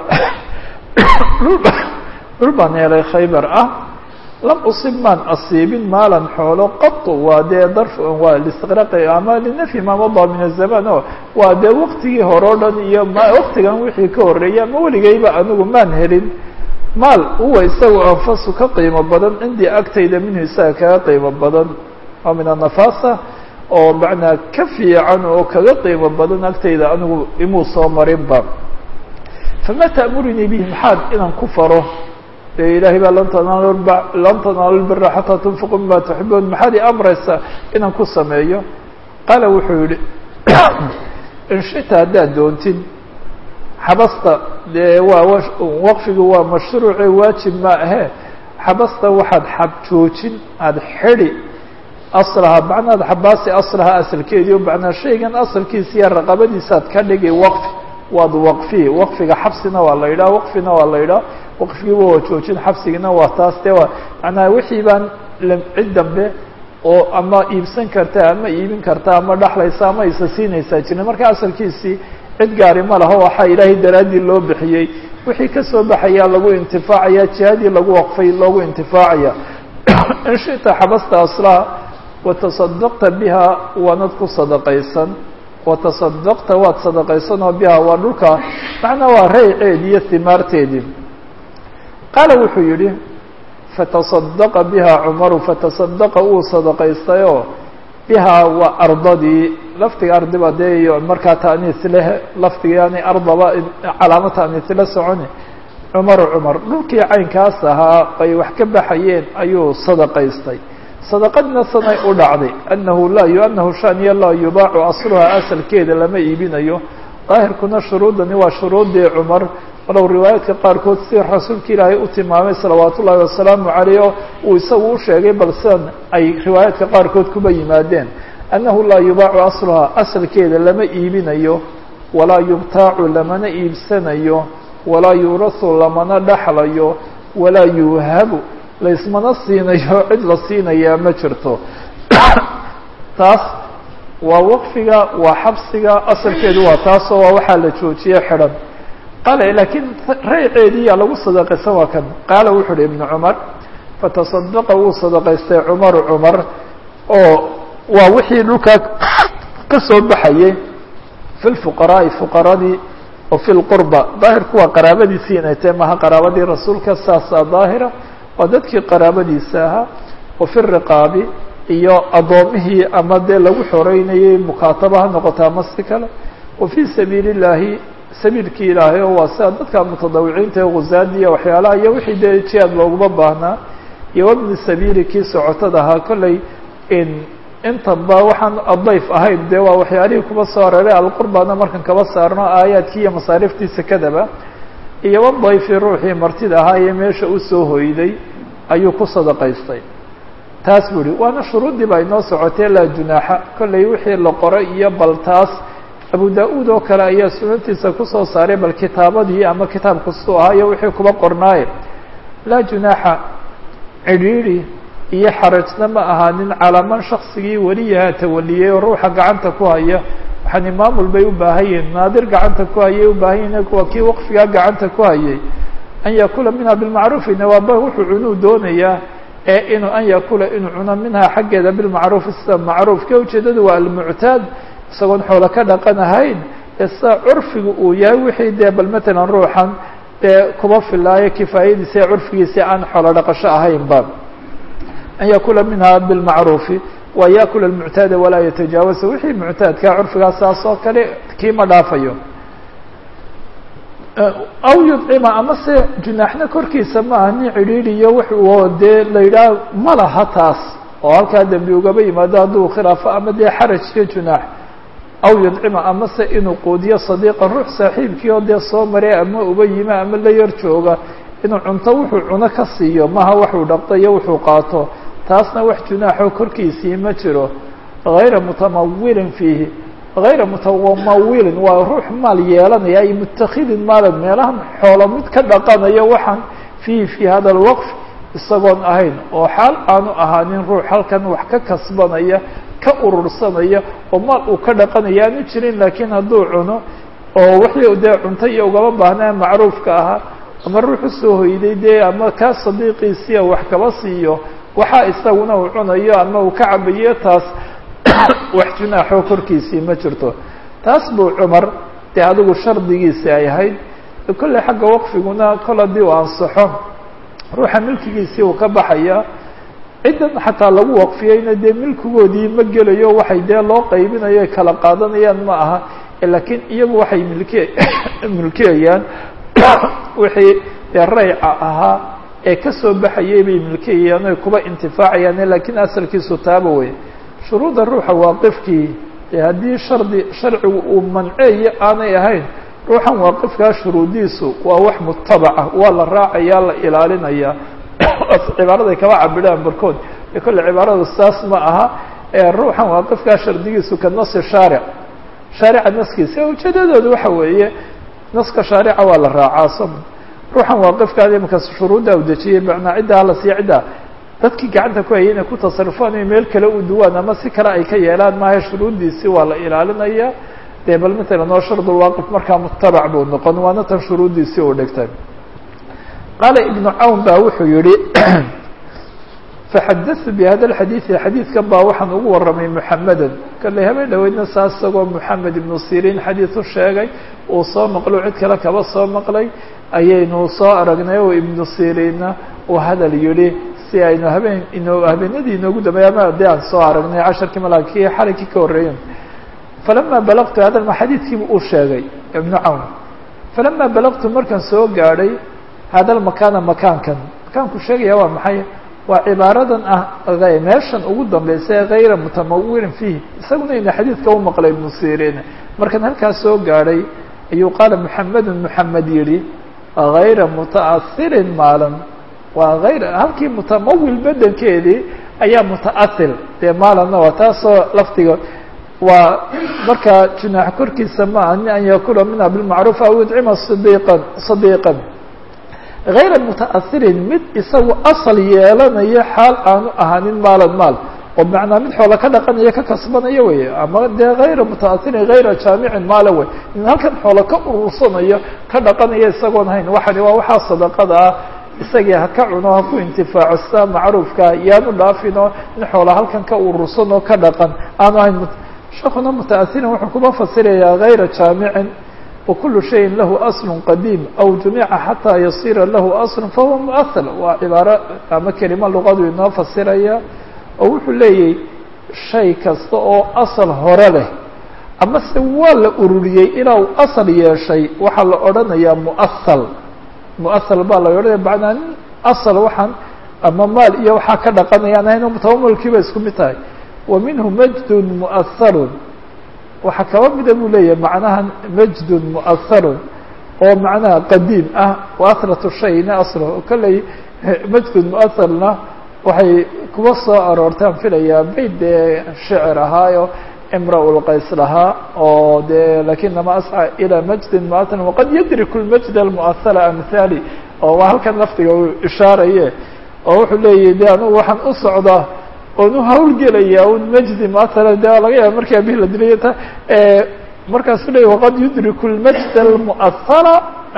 dhul baan helay khaybar ah lam usib maan asiibin maalan xoolo qatu waa dee darf waa listiqraaqi ama linafyi ma mada min azaman o waa dee waqtigii hore o dhan iyo m waqtigan wixii ka horreeyay ama weligayba anigu maan helin maal huwa isaga anfasu ka qiimo badan cindii agtayda minhu isaga kaga qiimo badan oo min anafasa oo macnaa ka fiican oo kaga qiimo badan agtayda anigu imuu soo marinba fama ta'murinii bihi maxaad inaan ku faro dee ilahay baa lan tanaalu lan tanaalu lbira xataa tunfiquu mima tuxibuun maxaad i amraysaa inaan ku sameeyo qaala wuxuu yihi in shita haddaad doontid xabasta dee waa waqfigu waa mashruuce waajib ma ahe xabasta waxaad xab joojin aada xidi aslaha macnaad xabaasi aslaha asalkeedii o macnaa shaygan asalkiisa iyo raqabadiisaad ka dhigi waqfi waad waqfi waqfiga xabsina waa la yidhaha waqfina waa la yidhaha waqfigiiba waa joojin xabsigina waa taas dee waa macnaha wixii baan cid dambe oo ama iibsan karta ama iibin karta ama dhaxlaysa ama isa siinaysaa jirin marka asalkiisii cid gaari ma laho waxaa ilaahay daraaddii loo bixiyey wixii ka soo baxayaa lagu intifaacaya jihadii lagu waqfay loogu intifaacaya in shita xabasta aslaha watasadaqta biha waanad ku sadaqaysan watasadaqta waad sadaqaysanoo biha waa dhulka macnaa waa rayceed iyo himaarteedii qaala wuxuu yidhi fatasadaqa biha cumaru fatasadaqa uu sadaqaystayoo bihaa waa ardadii lafdiga ardiba dee iyo markaa ta'niis leh lafdiga yani ardaba calaamo ta'niis la soconi cumaru cumar dhulkii caynkaas ahaa ay wax ka baxayeen ayuu sadaqaystay sadaqadna sanay u dhacday anahu laa anahu shaniya laa yubaacu asluhaa asalkeeda lama iibinayo daahirkuna shuruudani waa shuruudii cumar walow riwaayaadka qaarkood si rasuulka ilaahay u tilmaamay salawaat ullaahi wasalaamu caleyh oo uu isagu u sheegay bal sidan ay riwaayaadka qaarkood kuba yimaadeen annahu laa yubaacu asluhaa asalkeeda lama iibinayo walaa yubtaacu lamana iibsanayo walaa yuurasu lamana dhaxlayo walaa yuuhabu laysmana siinayo cid la siinayaa ma jirto taas waa waqfiga waa xabsiga asalkeedu waa taasoo waa waxaa la joojiye xidhan qaala laakiin rayceediiyaa lagu sadaqaysan waa kan qaala wuxu uhi ibnu cumar fatasadaqa wuu sadaqaystay cumaru cumar oo waa wixii dhulkaa ka soo baxayay fi lfuqaraa'i fuqaradii oo fi lqurba daahirku waa qaraabadiisii inay tahay maha qaraabadii rasuulka saasaa daahira waa dadkii qaraabadiisa ahaa wa fi riqaabi iyo addoomihii ama dee lagu xoreynayay mukaataba ha noqota ama si kale wa fii sabiili illaahi sabiilkii ilaahay oo waa sida dadka mutadawiciinta ee khusaadiya waxyaalaha iyo wixii dee jihaad looguma baahnaa iyo wabni sabiili kii socotada ahaa kollay in intanba waxaan adayf ahayn dee waa waxyaalihii kuba soo areeray alqurbana markan kaba saarno aayaadkii iyo masaariftii sekadaba iyo wadayfi ruuxii martida ahaa ee meesha usoo hoyday ayuu ku sadaqaystay taas buu ihi waana shuruuddii ba inoo socotee laa junaaxa kollay wixii la qoray iyo bal taas abu da-uud oo kale ayaa sunantiisa kusoo saaray bal kitaabadii ama kitaab kastuu ahaa iyo wixii kuba qornaaye laa junaaxa cidhiidhi iyo xarajna ma ahaanin calaaman shaksigii weliyaha tawaliyey oo ruuxa gacanta ku haya waxaan imaamul bay u baahan yihin naadir gacanta ku hayay u baahan yihin waa kii waqfigaa gacanta ku hayay an yakula minha bilmacruufi nawaaba wuxuu cunuu doonayaa ee inuu an yakula inuu cuno minhaa xaggeeda bilmacruufi sida macruufka ujeedadu waa almuctaad isagoon xoolo ka dhaqan ahayn ee sida curfigu uu yahay wixii dee bal matalan ruuxan dee kuba filaayo kifaayadiisa ee curfigiisa aan xoolo dhaqasho ahaynba an yakula minha bilmacruufi wa yakula almuctaada walaa yatajaawaza wixii muctaadkaa curfigaa saas oo kale kii ma dhaafayo aw yudcima ama se junaaxna korkiisa ma aha nin cidhiidhiyo wuxuu dee la yidhaah ma laha taas oo halkaa dembi ugaba yimaado hadduu khilaafo ama dee xaraj iyo junaax aw yudcima ama se inuu quudiyo sadiiqa ruux saaxiibkii oo dee soo maray ama uba yima ama la yar jooga inuu cunto wuxuu cuno ka siiyo maha waxuu dhaqto iyo wuxuu qaato taasna wax junaaxoo korkiisii ma jiro hayra mutamawilin fiihi hayra mutamawilin waa ruux maal yeelanaya ay mutakidin maalan meelahan xoolo mid ka dhaqanayo waxaan fiihi fii hada alwaqf isagoon ahayn oo xaal aanu ahaanin ruux halkan wax ka kasbanaya ka urursanaya oo maal uu ka dhaqanaya aanu jirin laakiin hadduu cuno oo wixii dee cunto iyo ugaba baahnaa macruufka ahaa ama ruux usoo hoyday dee ama kaa sadiiqiisiia wax kaba siiyo waxaa isaguna uu cunayo ama uu ka cabayo taas wax junaaxoo korkiisii ma jirto taas buu cumar dee adigu shardigiisi ay ahayd kolley xagga waqfiguna kol haddii uu ansaxo ruuxa milkigiisii uu ka baxaya ciddan xataa lagu waqfiyeyna dee milkigoodii ma gelayo waxay dee loo qaybinayo kala qaadanayaan ma aha laakiin iyagu waxay milki milkiyayaan wixii dee rayca ahaa ee kasoo baxayay bay milkiyayaan oy kuba intifaacayaan laakiin asalkiisu taaba wey shuruudda ruuxa waaqifkii ee haddii shardi sharcigu uu manceeyo aanay ahayn ruuxan waaqifkaa shuruudiisu waa wax mutabaca waa la raacaya la ilaalinaya cibaaraday kaba cabidhaan barkood ee kolle cibaaradu saas ma aha ee ruuxan waaqifkaa shardigiisu ka nasi shaaric shaarica naskiisa ujeedadooda waxa weeye naska shaarica waa la raacaa som ruuxan waaqifkaadi markaas shuruudda u dejiyay macnaa cidda hala siiya cidda dadkii gacanta ku hayay inay ku tasarufaan inay meel kale u duwaan ama si kale ay ka yeelaan maaha shuruuddiisi waa la ilaalinaya dee bal matalan oo shardulwaaqif markaa mutabac buu noqon waana tan shuruuddiisii uu dhigtay qaala ibnu cawn baa wuxuu yihi faxadatu bihada alxadiidi xadiidkan baa waxaan ugu warramay muxamedan kalley habeen dhaweydna saa isagoo moxamed ibnu siriin xadiid u sheegay uu soo maqlo cid kale kaba soo maqlay ayaynu soo aragnay oo ibnu siriinna uu hadal yihi si aynu habeen ino habeenadii inoogu dambeey ama dee aan soo aragnay casharkii malaakii xalinkii ka horreeyen falama balagtu hada xadiidkiiba uu sheegay ibnu cawn falama balagtu markaan soo gaadhay hada lmakaana makaankan makaanku sheegaya waa maxay waa cibaaradan ah meeshan ugu dambaysa ee hayra mutamawirin fiihi isaguna ina xadiidka u maqlay ibnu siriin markaan halkaas soo gaadhay ayuu qaala muxamedun muxamed yihi hayra muta'asirin maalan waa hayr halkii mutamawil bedelkeedii ayaa muta'asil dee maalanna waa taasoo laftiga waa markaa junaax korkiisa ma ani an yakula minha bilmacruuf aw yudcima sadiiqan sadiiqan hayra muta'asirin mid isagu asal yeelanayo xaal aanu ahaanin maalan maal oo macnaa mid xoola ka dhaqanayo ka kasbanayo wey ama dee hayra muta'asirin hayra jaamicin maala wey in halkan xoola ka urursanayo ka dhaqanayo isagoon hayn waxani waa waxaa sadaqada ah isagii ha ka cuno ha ku intifaaco sida macruufka yaanu dhaafino in xoola halkan ka urursanoo ka dhaqan aanu hayn sheekuna muta'asirin wuxuu kuma fasirayaa hayra jaamicin وkul شhayءi lahu أصl qadiim aw jumica xatىa yasira lahu أصl fahuwa muأhal waa cibaaro ama kelimo luqadu inoo fasiraya oo wuxuu leeyahy shay kasta oo asal hore leh ama se waa la ururiyey ilaa uu asal yeeshay waxaa la odhanayaa muahal muahal baa la odhanaya macnaa nin asal waxaan ama maal iyo waxaa ka dhaqanayaan ahayn mutamamilkiiba isku mid tahay wa minhu majdun muahalun waxaa kaba mida buu leeyahay macnaha majdun muahalun oo macnaha qadiim ah waahratu shayna aslo kolley majdun muahalna waxay kuwa soo aroortaan filayaa bayd dee shicir ahaayo imra-ulqays lahaa oo dee lakinama asca ilaa majdin muahalin waqad yadriku lmajd almuahala amhaali oo waa halkan laftiga uu ishaaraye oo wuxuu leeyahy de anugu waxaan u socdaa oon u hawlgelaya un majdi muahala de laga yaaba markii abihi la dilay ta markaasu leey waqad yudriku lmajd almuahala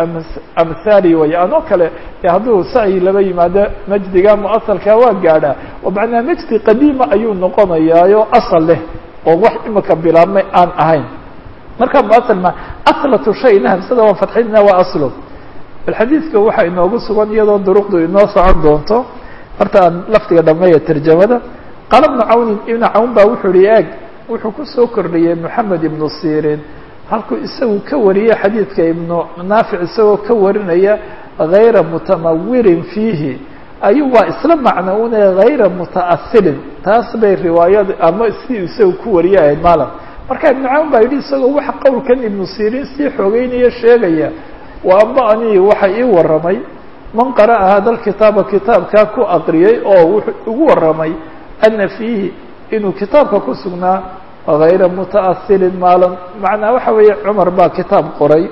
amhaali way anoo kale e hadduu sacyi laba yimaado majdiga muahalka waa gaadhaa oo macnaa majdi qadiima ayuu noqonayaayo asal leh oo wax imika bilaabmay aan ahayn marka muahal ma aslatu shayna hamsada waa fadxidna waa aslo bal xadiidka waxaa inoogu sugan iyadoo duruqdu inoo socon doonto horta aan laftiga dhameeya tarjamada qaala ibnu cawnin ibnu cawn baa wuxuu yihi eeg wuxuu kusoo kordhiyey moxamed ibnu sirin halkuu isagu ka wariyey xadiidka ibnu naafic isagoo ka warinaya hayra mutamawirin fiihi ayuu waa isla macno une hayra muta'asilin taas bay riwaayada ama si isagu ku wariye ahayd maalan marka ibnu cawn baa yidhi isagoo waxa qowlkan ibnu sirin sii xoogeynaya sheegaya wa amba anii waxa ii warramay man qara'a hada lkitaaba kitaabkaa ku aqriyey oo wuxuu ugu warramay ana fiihi inuu kitaabka ku sugnaa hayra muta'asilin maalan macnaa waxa weeye cumar baa kitaab qoray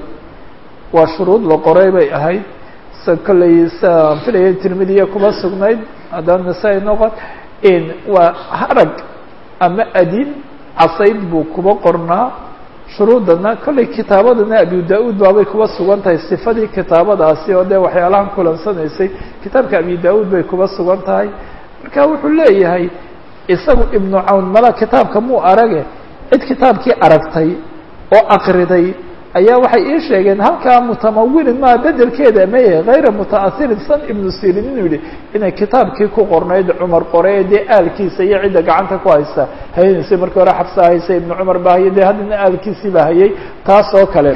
waa shuruud la qoray bay ahayd sa kolley sa filaya tirmidiya kuma sugnayd haddaan nasaa-i noqon in waa harag ama adin casayd buu kuba qornaa shuruudana kolley kitaabadana abu da-uud baabay kuba sugan tahay sifadii kitaabadaasi oo dee waxyaalahan kulansanaysay kitaabka abi da-uud bay kuba sugan tahay marka wuxuu leeyahay isagu ibnu cawn mala kitaabka muu arage cid kitaabkii aragtay oo akriday ayaa waxay ii sheegeen halkaa mutamawilin maa bedelkeeda maye hayra muta'asirin san ibnu sirin inuu yihi inay kitaabkii ku qornayd cumar qoray dee aalkiisa iyo cidda gacanta ku haysta haynaysay markii hore xabsa haysay ibnu cumar baa hayay dee haddana aalkiisii baa hayay taas oo kale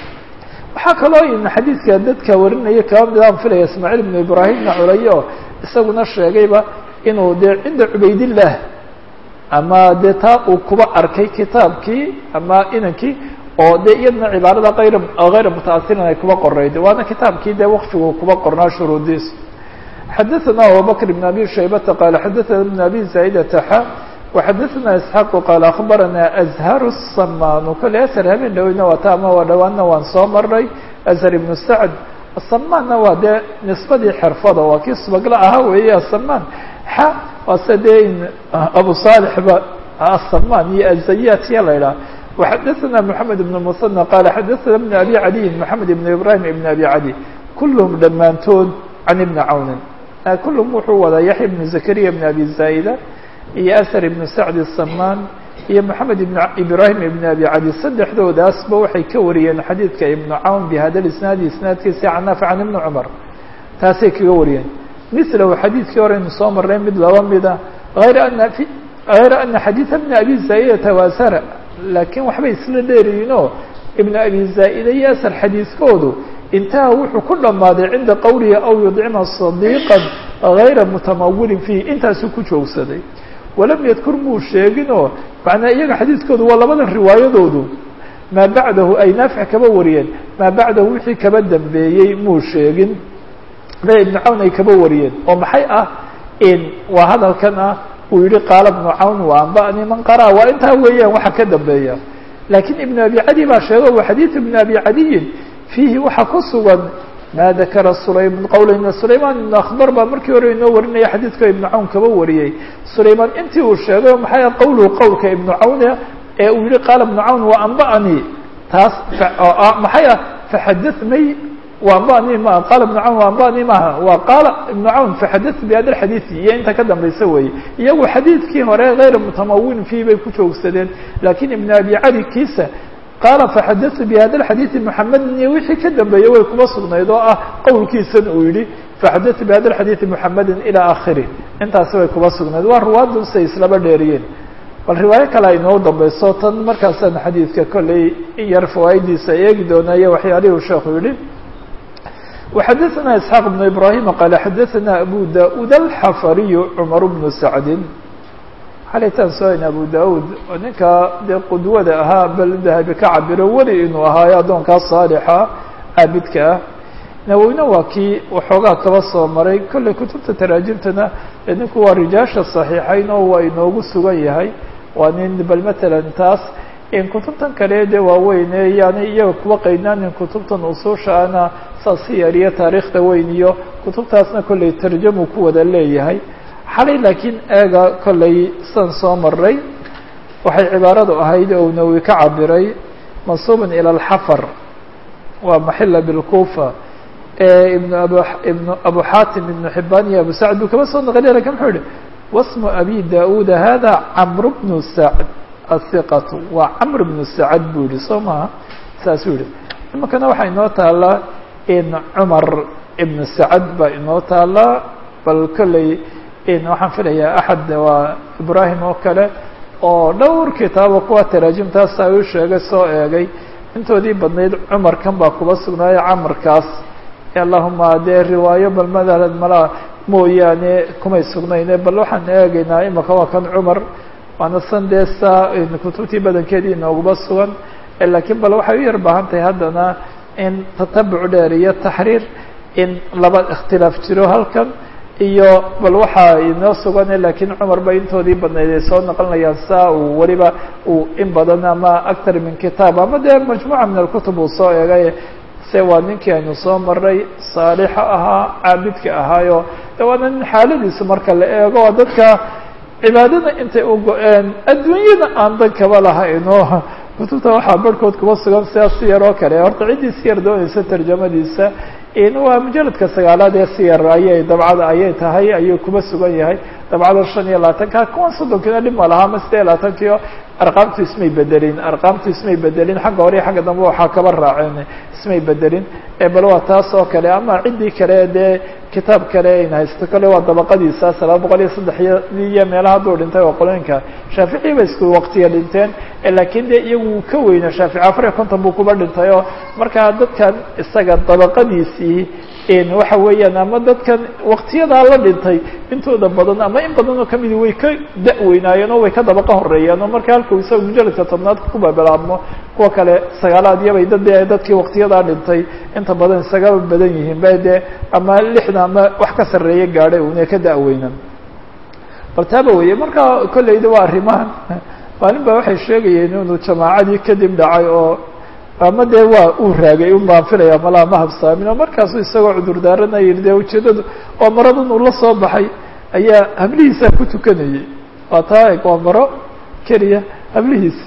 waxaa kaloo in xadiidka dadka warinaya kaba midaan filaya ismaaciil ibnu ibraahimna culay oo isaguna sheegayba inuu dee cinda cubaydillah ama dee taa uu kuba arkay kitaabkii ama inankii oo de iyadna cibaarada ayr hayra muta'asirin ay kuba qorayd waana kitaabkii dee waqfigu kuba qornaa shuruudiis xadaثana abubakr ibn abi shaybata qaala xadaثana ibn abi zaydata xa وxadaثana isxaaqu qaala akhbarana azhar الsaman kole ashar habeen dhaweyna waa ta ama waa dhawaanna waan soo maray ashar ibnu sacd asamanna waa dee nisbadii xerfada waa kii subagla ahaa weeye asaman xa waase dee abu saalixba asaman iyo azayat ya la idhaha وxadثna محamed بن المثنى qال xadثna بن أbي عadي محamed بن ibrahim بن أbي عadي kulهm dhammaantood can iبn cawni kulهm wuxuu wadaa yaحya بن زكريا بن أbي زايدة iyo أsr بن سعد السمان iyo محamed بن ibrahim بن أbي عadي saddexdoodaasba waxay ka wariyeen xadiidka iبn cawn bhada isnaadi isnaadkiisa can naafic can iبn cmar taasay kaga wariyeen mثlahu xadiidkii horeynu soo marnay mid laba mida غayra ana غayra ana xadiiثa بn أbي زايدة twaasara laakiin waxbay isla dheeriyiinoo iبn أbي زاa'دة iyo asr xadiiskoodu intaha wuxuu ku dhammaaday cinda qowlihi aw yudcima صديqا غayra mutamawilin fiih intaasuu ku joogsaday walam yadkur muu sheeginoo macnaa iyaga xadiiskoodu waa labadan riwaayadoodu maa bacdahu ay naafic kaba wariyeen maa bacdahu wixii kaba dambeeyey muu sheegin be iبn cawn ay kaba wariyeen oo maxay ah in waa hadalkan ah uu yihi qaala بن cawn wa anba'nii man qara waa intaa weeyaan waxa ka dambeeya laakiin iبn abi cadi baa sheego wa xadiiث iبn abi cadiyin fiihi waxa ku sugan maa dakara sulaym qowleyna sulayman ibn akhbar baa markii hore inoo warinaya xadiidka iبn cawn kaba wariyey sulayman intii uu sheegay maxay qowluhu qowlka iبn cawn ee uu yihi qaala بن cawn wa anba'nii taas maxay ah faxadaثnay وأنbأnي ma qال بن cawn وأنbأnي maha wa qaala iبن cawn faxadaث bhada الxadiiث iyo inta ka dambaysa weeye iyagu xadiidkii hore غayra mutamawin فيه bay ku joogsadeen lakiin iبn abi cali kiisa qaala faxadaث bhada الxadiiثi محamedi iyo wixii ka dambeeyey way kuma sugnayd oo ah qowlkiisan uu yihi faxadaث bhada الxadiiثi محamedi ilى akhiri intaasi way kuma sugnayd waa ruwaadu say islaba dheeriyeen bal riwaayo kale ay noo dambayso tan markaasaan xadiidka kolley in yar fawaa'idiisa eegi doonaya waxyaalihii uu sheekhu yihi وxadثna إسحاq بن إبراهيم qال xadثna أbو daؤd الxfriي cmر بن سعد xalaytaan sooyn abu daud oo ninka dee qudwada ahaa bal dahabi ka cabiro weli inuu ahaayo addoonkaa saalixa caabidka ah nawowina waa kii waxoogaa kaba soo maray kolley kutubta taraajimtana ninku waa rijaasha صaxiixayn oo waa inoogu sugan yahay waa nin bal matalan taas in kutubtan kale dee waaweyne yani iyaga kuwa qaydnaanin kutubtan usuusha ana saas si yariyo taariikhda weyn iyo kutubtaasna kolley tarjamu ku wada leeyahay xalay laakiin eega kolley san soo maray waxay cibaaradu ahayd oo nawi ka cabiray mansuuban ila alxafar waa maxila bilkufa ibn ab ibn abu xatim ibn xibaan iyo abu sacd buu kaba soo naqliya lakin muxuu yihi wasmu abi daud hada camr bnu sacd الثقة waa cمر بن سعد buu yihi soo maha saasuu yihi imankana waxaa inoo taalaa in cmar بن سعد baa inoo taalaa bal kolley waxaan filayaa axad waa ibrahim oo kale oo dhowr kitaabo kuwa taraajimtaas ay u sheegay soo eegay intoodii badnayd cmar kan baa kuba sugnaayo camarkaas allahuma dee riwaayo bal madalad malaa mooyaane kumay sugnayne bal waxaan eegaynaa imaka waa kan cmar waana san dee saa kutubtii badankeedii inoogaba sugan lakiin bal waxay u yar baahan tahay haddana in tatabuc dheer iyo taxriir in laba ikhtilaaf jiro halkan iyo bal waxaa inoo sugan lakiin cumar ba intoodii badnayd ay soo naqlinayaan saa uu weliba uu in badan ama actar min kitaab ama dee majmuuca min alkutub uu soo eegay se waa ninkii aynu soo maray saalixa ahaa caabidka ahaayo de waana nin xaaladiisu marka la eego oo dadka cibaadada intay u go-een adduunyada aan dan kaba lahayno kutubta waxaa barhkood kuma sugan sidaas siyar oo kale horta ciddii siyar doonaysa tarjamadiisa waa mujaladka sagaalaad ee siyar ayay dabcada ayay tahay ayuu kuma sugan yahay dabcada shan iyo labaatanka kuwan soddonkiina dhib ma lahaa ma sidee iyo labaatankiio arqaamtu ismay bedelin arqaamtu ismay bedelin xagga hore iyo xagga dambe waxaa kaba raaceen ismay bedelin bal waa taas oo kale ama ciddii kale dee kitaab kale ayna haysto kale waa dabaqadiisa laba boqol iyo saddex iyo meelaha hadduu dhintay oo qolooyinka shaaficiyi ba isku waqtiya dhinteen laakiin dee iyagu wuu ka weyna shaafici afar iyo konton buu kuba dhintay oo markaa dadkan isaga dabaqadiisii waxa weeyaan ama dadkan waktiyadaa la dhintay intooda badan ama in badan oo kamidi way ka da-weynaayeen oo way ka dabaqa horeeyeen oo marka halkuu isaga mujaladka tobnaad kubabilaabmo kuwa kale sagaalaad iyabay dad dadkii waktiyadaa dhintay inta badan isagaba badan yihiin ba dee ama lixda ama wax ka sarreeya gaadhay una ka da-weynan bal taaba weye marka kolleyda waa arrimahan maalin ba waxay sheegayeen inuu jamaacadii kadib dhacay oo ama dee waa uu raagay un baan filaya malaa ma habsaamin oo markaasu isagoo cudur daaranaya yidhi dee ujeedadu oo maradan uu la soo baxay ayaa hablihiisaa ku tukanayay waa taa eg waa maro keliya hablihiisii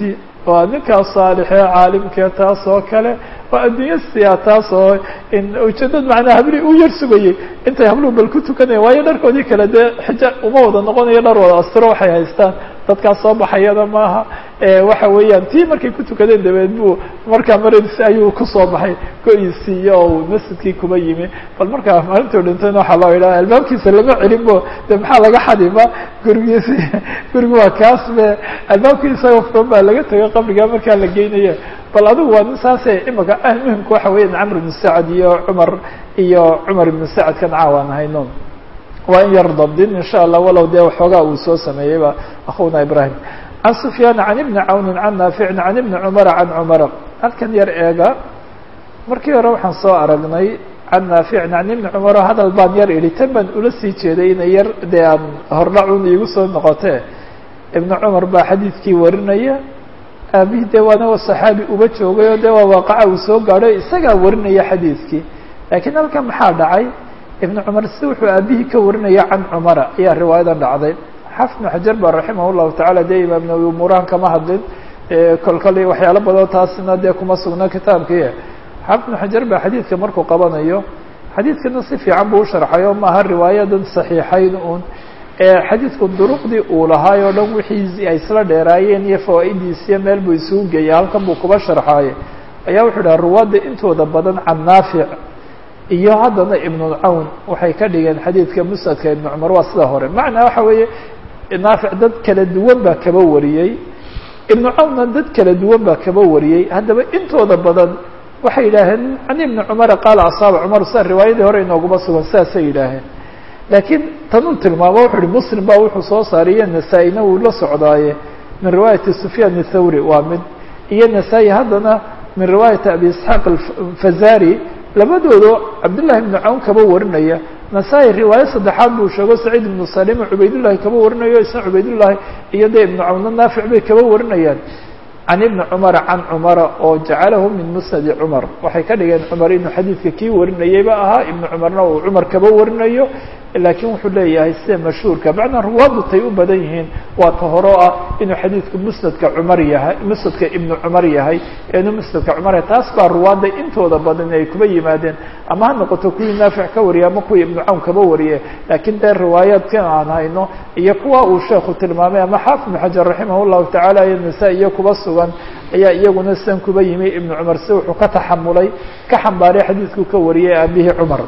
waa ninkaa saalixee caalimkee taas oo kale oo adduunya siyaa taas oo in ujeedad macnaa hablii u yar sugayey intay habluhu bal ku tukanaya waayo dharkoodii kale dee xija uma wada noqonayo dhar wada astiro waxay haystaan dadkaas soo baxayada maaha waxa weeyaan tii markay ku tukadeen dabeed buu markaa maradiisi ayuu kusoo baxay go-iisiiyo oo masjidkii kuba yimi bal markaa maalintuu dhintayna waxaa loo yidhaha albaabkiisa lama celin bo de maxaa laga xadima gurigiisi gurigu waa kaas be albaabkii isagoo furan baa laga tegay qabrigaa markaa la geynayo bal adigu waa nin saase imaka ah muhimka waxa weeyaan camr ibnu sacad iyo cumar iyo cumar ibnu sacad kan caawaan hayno waa in yar dabdin in sha allah walow dee waxoogaa uu soo sameeyeyba akhuna ibrahim can sufyaan can ibni cawni can naaficin can ibni cumara can cumara halkan yar eega markii hore waxaan soo aragnay can naaficin can ibni cumara hadal baan yar idhi tan baan ula sii jeeday inay yar dee aan hordhacun iigu soo noqotee ibni cumar baa xadiidkii warinaya aabihi dee waana saxaabi uba joogay oo dee waa waaqaca uu soo gaadho isagaa warinaya xadiidkii laakiin halkan maxaa dhacay ibn cumar si wuxuu aabihii ka warinaya can cumara ayaa riwaayadan dhacday xafid ibn xajar ba raximah llahu tacaala dee imaam nawowi umuurahan kama hadlin kol kale waxyaalo badan taasina dee kuma sugna kitaabkii xafid ibn xajar ba xadiidka markuu qabanayo xadiidkana si fiican buu usharxayo maaha riwaayadan saxiixayn un xadiidku duruqdii uu lahaay oo dhan wixii ay isla dheeraayeen iyo fawaa'idiisiyo meel buu isugu geeyay halkan buu kuba sharxaaye ayaa wuxuu dhaha ruwaadda intooda badan can naafic iyo haddana ibnu cawn waxay ka dhigeen xadiidka musnadka ibnu cumar waa sida hore macnaa waxa weeye naafic dad kala duwan baa kaba wariyey ibnu cawnna dad kala duwan baa kaba wariyey haddaba intooda badan waxay yidhaaheen can ibni cumara qaala asaaba cumar sida riwaayadii hore inooguma sugan sidaasay yidhaaheen laakiin tanuu tilmaamo wuxuu uhi muslim baa wuxuu soo saariye nasaa-ina wuu la socdaaye min riwaayati sufyaan athawri waa mid iyo nasaa-i haddana min riwaayati abi isxaaq alfazari labadoodo cabdullahi ibnu cawn kaba warinaya nasaa-i riwaayo saddexaad buu sheego saciid ibnu salim cubaydullahi kaba warinayo isna cubaydullahi iyo dee ibnu cawnna naafic bay kaba warinayaan can ibni cumara can cumara oo jacalahu min musnadi cumar waxay ka dhigeen cumar inuu xadiidka kii warinayeyba ahaa ibnu cumarna uu cumar kaba warinayo laakiin wuxuu leeyahay sida mashhuurka macnaa ruwaaddu tay u badan yihiin waa ta horo ah inuu xadiidku musnadka cumar yahay musnadka ibnu cumar yahay inuu musnadka cumar yahay taas baa ruwaadda intooda badan ay kuba yimaadeen ama ha noqoto kuwii naafic ka wariye ama kuwii ibnu cawn kaba wariye laakiin dee riwaayaadkan aan hayno iyo kuwa uu sheekhu tilmaamay ama xaafid ibn xajar raximah llahu tacaala iyo nasaa iyo kuba sugan ayaa iyaguna sidan kuba yimi ibnu cumar si wuxuu ka taxamulay ka xambaaray xadiidku ka wariyay aabihii cumar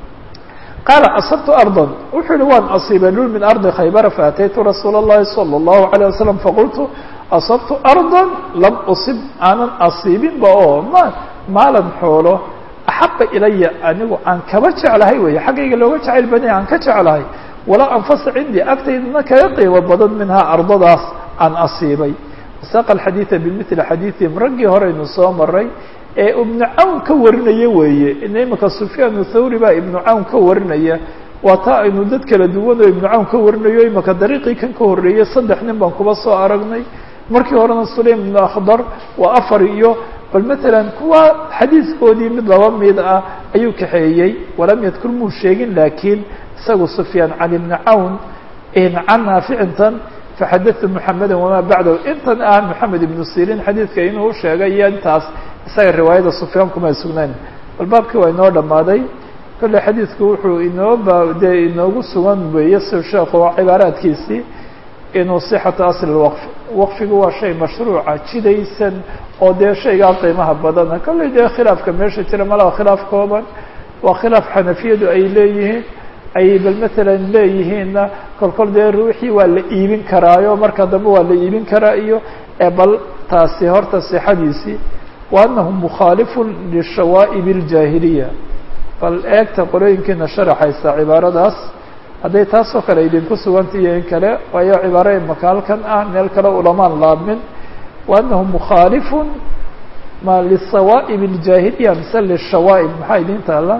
qaala asabtu ardan wuxuu yihi waan asiibay dhul min ardi khaybara faataytu rasuula اllahi salى اllahu عalيه wasalam faqultu asabtu ardan lam usib aanan asiibinba oo ma maalan xoolo axaqa ilaya anigu aan kaba jeclahay wey xaggayga looga jacayl badanya aan ka jeclahay walaa anfasa cindii agtaydana kaga qiimo badan minhaa ardadaas aan asiibay wasaaqa alxadiida bimili xadiidihim raggii horeynu soo maray ee ibnu cawn ka warinaya weeye ina imika sufyaan thawri baa ibnu cawn ka warinaya waa taa aynu dad kala duwan oo ibnu cawn ka warinayo imika dariiqii kan ka horreeyey saddex nin baan kuba soo aragnay markii horena sulaym ibnu akhdar waa afar iyo bal matalan kuwa xadiiskoodii mid laba mid ah ayuu kaxeeyey walam yadkur muu sheegin laakiin isagu sufyaan can ibni cawn can naaficintan faxadatu muxameda wamaa bacdahu intan ah moxamed ibnu sirin xadiidka inuu sheegay iyo intaas isaga riwaayada sufyaan kuma sugnayn bal baabkii waa inoo dhammaaday kolley xadiidku wuxuu inoo ba dee inoogu sugan weeye si sheekhu cibaaraadkiisii inuu sixatu asli lwaqfi waqfigu waa shay mashruuca jidaysan oo dee shaygaa qiimaha badana kolley dee khilaafka meesha jira malaa khilaaf kooban waa khilaaf xanafiyadu ay leeyihiin ay bal matalan leeyihiinna kolkol dee ruuxii waa la iibin karaayo marka dambe waa la iibin karaa iyo bal taasi horta sixadiisii wa anahu mukhaalifun lishawaa'ib اljaahiliya bal eegta qolooyinkiina sharaxaysa cibaaradaas hadday taasoo kale idinku suganta iyo in kale waayo cibaaro imaka halkan ah meel kale ulamaan laabmin wa anahu mukhaalifun ma lisawaa'ib اljaahiliya mise lishawaa'ib maxaa idin taala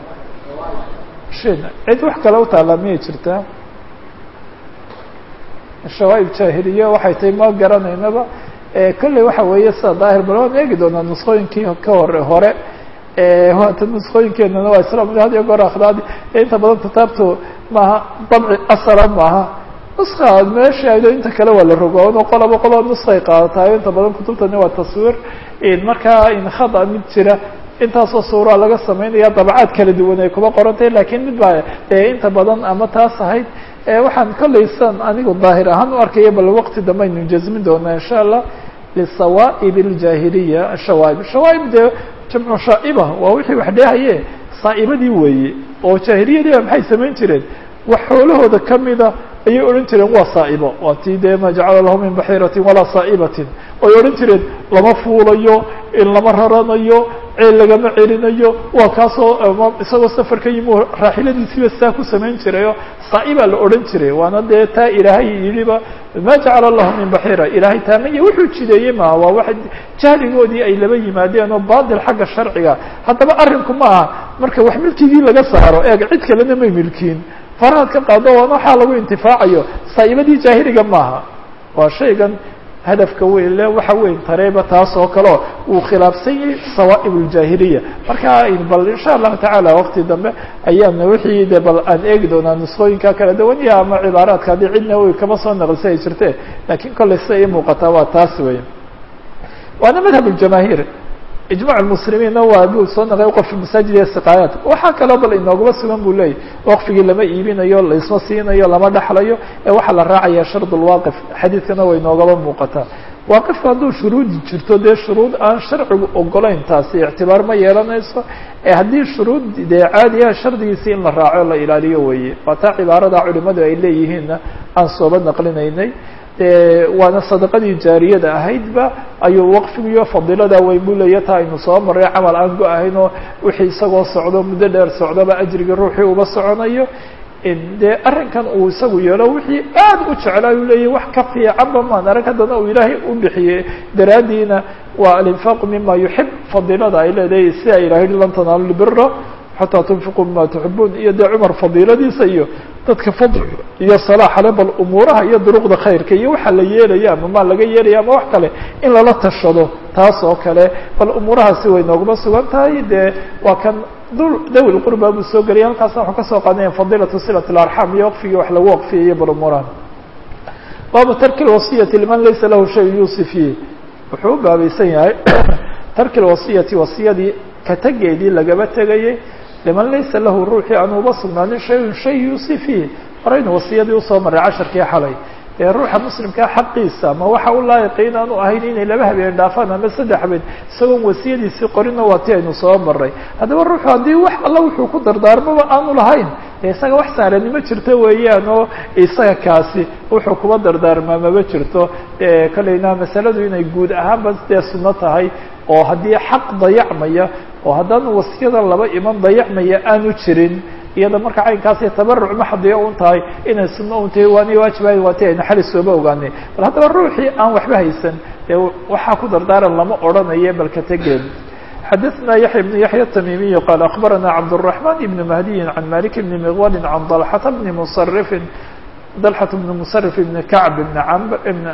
cid wax kale u taallaa miyay jirtaa shawaa'ib jaahiliya waxay tahay ma garanaynaba kolley waxa weeye sida daahir bal waan eegi doonaa nusqooyinkii ka hore hore waata nusqooyinkeenana waa isla had iyo goor akhdaadi inta badan kitaabtu maaha dabci asala maaha nuska aad meeshaado inta kale waa la rogoon oo qoloba qoloba nuskay qaadataay inta badan kutubtani waa taswiir markaa in khada mid jira intaasoo suuraa laga samaynaya dabacaad kala duwan ay kuma qorantay lakiin mid baa dee inta badan ama taas ahayd waxaan kolaysan anigu daahir ahaan u arkaya bal waqti dambe aynu jazmin doonaa insha allah lisawa'ib اljahiliya ashawaaib shawaaib dee jamcu shaa'iba waa wixii wax dheehaye saa'ibadii weeye oo jaahiliyadii maxay samayn jireen wax xoolahooda kamida ayay odhan jireen waa saa'ibo waa tii dee ma jacala lahu min baxiiratin walaa saa'ibatin oy odhan jireen lama fuulayo in lama raranayo ceel lagama celinayo waa kaasoo isagoo safar ka yimi raaxiladiisiiba saa ku samayn jirayo saa'ibaa la odhan jiray waana dee taa ilaahay yidhiba ma jacala lahu min baxiira ilaahay taamaya wuxuu jideeyey maa waa wax jahligoodii ay laba yimaadeen oo baadil xagga sharciga haddaba arrinku ma aha marka wax milkigii laga saaro eeg cid kalena may milkiin farahaad ka qaado waana waxaa lagu intifaacayo saa'ibadii jaahiliga maaha waa shaygan hadafka weyn le waxa weyn tareeba taas oo kaleo uu khilaafsan yahay sawaa'ib اljahiliya marka bal insha allahu tacaala waqti dambe ayaana wixii de bal aan eegi doonaa nusqooyinka kala duwan iyo ama cibaaraadka haddii cidna way kama soo naqlisa ay jirte lakiin kollay sida ii muuqataa waa taas wey waana madhab اljamaahiir ijmac lmuslimiinna waa buu soo naqay wqfi masaajid iyo siqaayaat waxaa kaloo bal inoogaba sugan buu leeyahy waqfigii lama iibinayo laisma siinayo lama dhaxlayo ee waxaa la raacaya shard lwaaqif xadiidkana way inoogaba muuqataa waaqifka hadduu shuruud jirto dee shuruud aan sharcigu ogolayn taasi ictibaar ma yeelanayso ee haddii shuruud dee caadiyaha shardigiisii in la raaco la ilaaliyo weeye waa taa cibaarada culimadu ay leeyihiinna aan sooba naqlinaynay waana sadaqadii jaariyada ahaydba ayuu waqfigiyo fadilada weyn buu leeya taa aynu soo maray camal aan go ahayn oo wixii isagoo socdo muddo dheer socdoba ajrigii ruuxii uba soconayo dee arrinkan uu isagu yeelo wixii aad u jeclaa uu leeyahy wax ka fiicanba maan arag haddana uu ilaahay u bixiyey daraaddiina waa alinfaaqu mima yuxib fadilada ay leedahay sida ilahay lan tanaalu lbira xataa tunfiquu mima tuxibuun iyo dee cumar fadiiladiisa iyo dadka fadl iyo salaaxale bal umuuraha iyo duruqda khayrka iyo waxa la yeelaya ama maa laga yeelaya ama wax kale in lala tashado taas oo kale bal umuurahaasi way nooguma sugan tahay dee waa kan dawi lqurba buu soo geliyay halkaasna waxuu kasoo qaadaya fadilatu silat اlarxam iyo waqfigii wax lagu waqfiyayo bal umuuraha baabu tarki lwasiyati liman laysa lahu shay yuusi fiih wuxuu u baabaysan yahay tarki lwasiyati wasiyadii ka tegeedii lagaba tegayay liman laysa lahu ruuxii aan uba sugnaanin shayun shay yuusi fiih horaynu wasiyadii usoo maray casharkii xalay ee ruuxa muslimkaa xaqiisa ma waxa u laayiqay in aanu ahayn inay laba habeen dhaafaan ama saddex habeen isagoon wasiyadiisii qorina waa ti aynu soo maray haddaba ruuxu haddii wax alla wuxuu ku dardaarmaba aanu lahayn dee isaga wax saaranimo jirto weeyaan oo isaga kaasi wuxuu kuba dardaarmaa maba jirto kolleyna masaladu inay guud ahaanba dee sunno tahay oo haddii xaq dayacmaya oo haddaanu wasiyadan laba iman dayacmaya aanu jirin iyada marka caynkaasi tabaruc maxdiya un tahay inay sunno un tahay waana waajibahay waati aynu xali sooba ogaanay bal haddaba ruuxii aan waxba haysan dee waxaa ku dardaaran lama odhanayo balka tegeen xadaثna yaحya بن yaحya التmimiي qال أخbarana cabdالرحمن بن مهدي عن مالك بن مغول عن ضلحة بن مصرف ضلحة بن مصرف بن كعب بن cمر بن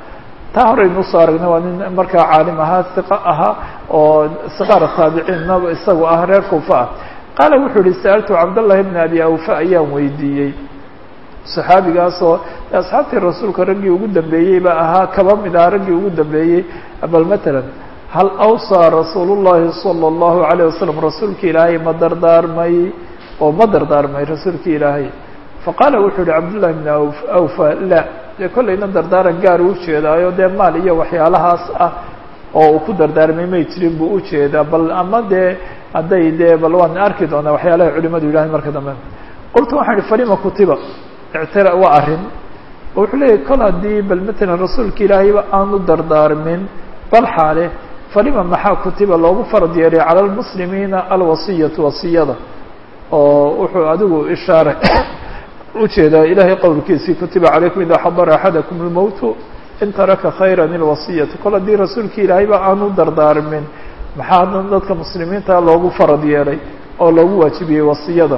taa horaynu usoo aragnay waa nin markaa caalim ahaa iqa ahaa oo sqaar taabiciinna isagu ah reer kufa ah qaala wuxuu yihi sa'altu cabdالlahi بn abi awfa ayaan weydiiyey صaxaabigaasoo asxaabtii rasuulka raggii ugu dambeeyey ba ahaa kaba mid aha raggii ugu dambeeyey bal mثalا hal awصىa rasuul الlahi salى الlahu عalيه wasalam rasuulka ilaahay ma dardaarmay oo ma dardaarmay rasuulka ilaahay faqaala wuxuu yihi cabdالlahi بn awfa la dee kollayna dardaaran gaar u ujeedaayo dee maal iyo waxyaalahaas ah oo uu ku dardaarmay may jirin buu ujeedaa bal ama dee hadday dee bal waan arki doonaa waxyaalahay culimadu yidhahdeen marka dambe qultu waxaan ihi falima kutiba ictira waa arrin oo wuxuu leeyahy kol haddii bal matalan rasuulka ilaahayba aanu dardaarmin bal xaale falima maxaa kutiba loogu farad yeeray cala lmuslimiina alwasiyatu wasiyada oo wuxuu adigu ishaaray ujeedaa ilahay qowlkiisii kutiba calaykum ida xadara axadakum lmowtu in taraka khayra ilwasiyatu kol haddii rasuulka ilaahayba aanu dardaarmin maxaa dadka muslimiinta loogu farad yeelay oo loogu waajibiyey wasiyada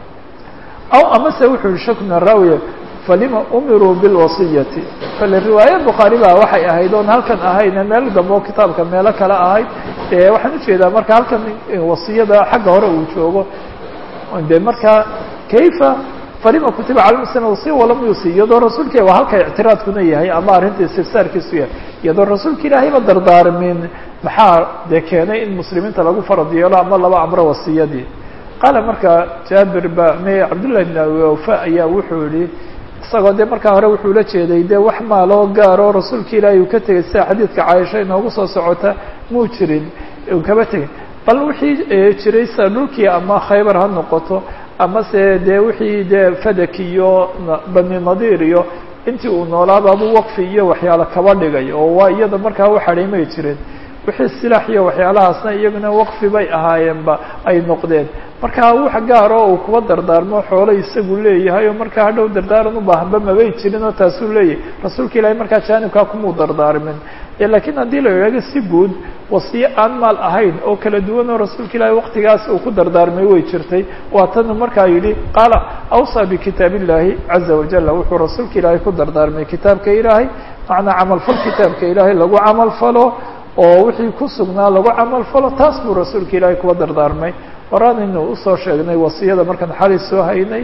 aw amase wuxuu yihi shakna raawiya falima umiruu bilwasiyati kale riwaaya bukhaari baa waxay ahayd oon halkan ahayne meel dambe oo kitaabka meelo kale ahayd dee waxaan ujeedaa marka halkan wasiyada xagga hore uu joogo de marka kayfa falima kutiba cala muslim wasiya walam yusi iyadoo rasuulka waa halka ictiraadkuna yahay ama arrinta istifsaarkiisu yahay iyadoo rasuulka ilaahayba dardaarmin maxaa dee keenay in muslimiinta lagu farad yeelo ama laba amro wasiyadii qaala marka jaabir ba me cabdullahi bn abi awfa ayaa wuxuu yihi isagoo dee markaa hore wuxuu la jeeday dee wax maaloo gaaro rasuulka ilaahay uu ka tegay sida xadiidka caaisha inoogu soo socota muu jirin uu kaba tegin bal wixii jiray sida dhulkii ama khaybar ha noqoto ama se dee wixii dee fadak iyo bani nadiir iyo intii uu noolaabaabuu waqfi iyo waxyaalo kaba dhigay oo waa iyada markaa waxadhiimay jireen wixii silaax iyo waxyaalahaasna iyaguna waqfi bay ahaayeenba ay noqdeen markaa wax gaar oo uu kuba dardaarmo xoolo isagu leeyahay oo markaa hadhow dardaaran u baahanba mabay jirin oo taasuu leeyahay rasuulka ilaahay markaa jaanibkaa kumuu dardaarmin laakiin haddii la yidhahdo si guud wasiye aan maal ahayn oo kala duwan oo rasuulka ilaahay waqtigaas uu ku dardaarmay way jirtay waa tan markaa yidhi qaala awsaa bikitaab illahi caza wajala wuxuu rasuulka ilaahay ku dardaarmay kitaabka ilaahay macnaa camalfal kitaabka ilaahay lagu camal falo oo wixii ku sugnaa lagu camal falo taas buu rasuulka ilaahay kuwa dardaarmay horaanaynu usoo sheegnay wasiyada markaan xali soo haynay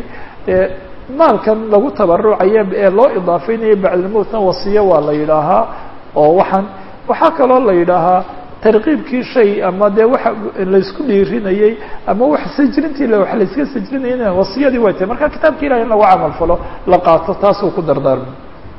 maalkan lagu tabarucayo ee loo idaafeynayo bacdalmowtna wasiye waa la yidhaahaa oo waxaan waxaa kaloo la yidhaahaa tarkiibkii shay ama dee waxa laysku dhiirinayey ama wax sajrintii wax layska sajrinayay wasiyadii way tahay marka kitaabka ilahay in lagu camal falo la qaato taasuu ku dardaarmay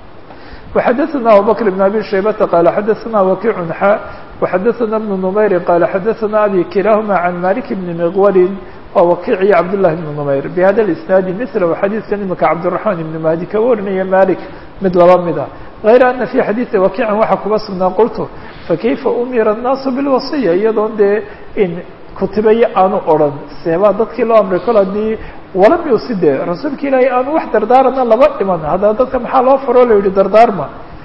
وxadثna abubكر بن abي شhaybةa qال xadثna وkiع xا وxadثna بن نmayr qال xadثna abي kilahma عan malik بn mqwal wa wakiع iyo cabdاللahi بن نmayr bhada الاسناadi mثlhu xadiidkan imika cabdiلرaحman iبn mahdi ka warinaya malik mid laba mid a غayr ana في xadiiثi wakiعan waxa kuba sugnaa qultu fakayfa umira النaasu bاlwasiya iyadoon dee in kutibaye aanu odran seebaa dadkii loo amray kol hadii walam yuside rasuulka ilaahay aanu wax dardaarana laba dhiman haddana dadka maxaa loo faroo la yihi dardaarma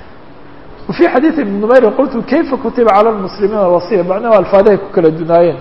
وفي xadيiث iبn نmayr qultu kayfa kutiba calى الmuslimiina wasiya macnaha alfaadahay ku kala dunaayeen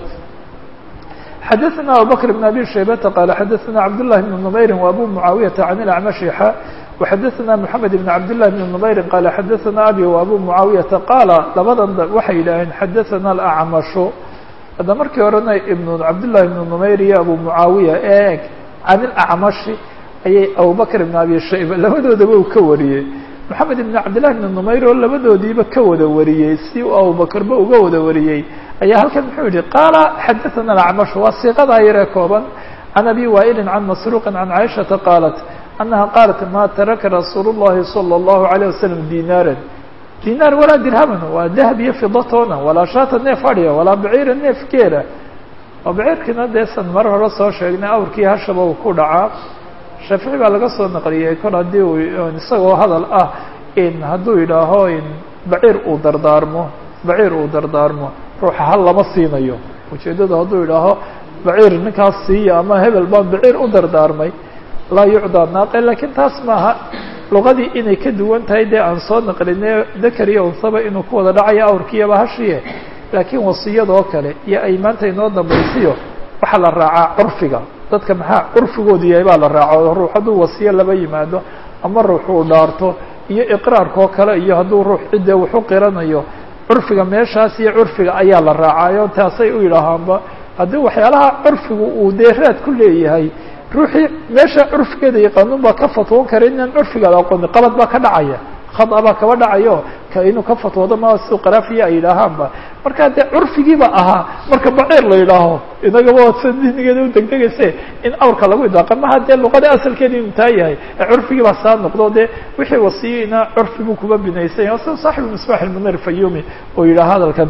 xadثna abubكر بن abي شhaybةa qال xadثna cabdاللahi بن نmayri وabu muعaawiyaةa عan الأcmaشh xa وxadثna mحamed بn cabdاللahi بn نmayri qال xadثna abi وabu muعaawiyaةa qaala labadan waxay yidhaaheen xadثna الأcmaشh hadda markii horena ibn cabdالlahi بn نmayr iyo abu muعaawiya eeg can الأcmaشhi ayay abubكر بn abi shayba labadoodaba uu ka wariyey mحamed ibn cabdالlahi بn نmayr oo labadoodiiba ka wada wariyey si uu abubakrba uga wada wariyey ayaa halkan muxuu yihi qaala xadaثna الأcmaشh waa siiqadaa yaree kooban can abi waa'ili can masruuqi can caaishaةa qaalat أnaha qaalat ma taraka rasuul الlahi salى الlahu عalيه wasalam dinaaran dinaar walaa dirhaman waa dahab iyo fidatoona walaa shaata neef adhiya walaa baciira neef geela oo baciirkiina deesan mar hore soo sheegnay awrkii hashaba uu ku dhacaa shaafici baa laga soo naqliyey kol haddii uu isagoo hadal ah in hadduu yidhaaho in baciir uu dardaarmo baciir uu dardaarmo ruuxa hal lama siinayo ujeeddadu hadduu yidhaaho baciir ninkaas siiya ama hebel baan baciir u dardaarmay laa yucdaa naaqe laakiin taas maaha luqadii inay ka duwan tahay dee aan soo naqline dakar iyo unsaba inuu ku wada dhacayo awrkiiyaba hashiye laakiin wasiyadoo kale iyo ay maanta inoo dambaysiyo waxaa la raacaa curfiga dadka maxaa curfigoodu yahay baa la raaco ruux hadduu wasiye laba yimaado ama ruux uu dhaarto iyo iqraarkoo kale iyo hadduu ruux cidda wax u qiranayo curfiga meeshaas iyo curfiga ayaa la raacaayo taasay u yidhaahaanba haddii waxyaalaha curfigu uu dee raad ku leeyahay ruuxii meesha curfigeeda iyo qanuun baa ka fatwoon kara inaan curfigaada aqooni qabad baa ka dhacaya khada baa kaba dhacayo ka inuu ka fatwoodo ma si qaraafiya ay yidhaahaanba marka dee curfigiiba ahaa marka baciir la yidhaaho inagaba waadsa dinigeeda u degdegayse in awrka lagu idaaqa maha dee luqada asalkeeda inuu taa yahay ee curfigii baa saa noqdo dee wixii wasiyeyna curfi buu kuba binaysay sida saaxibu misbaax ilmunir fayumi oo yidhaha hadalkan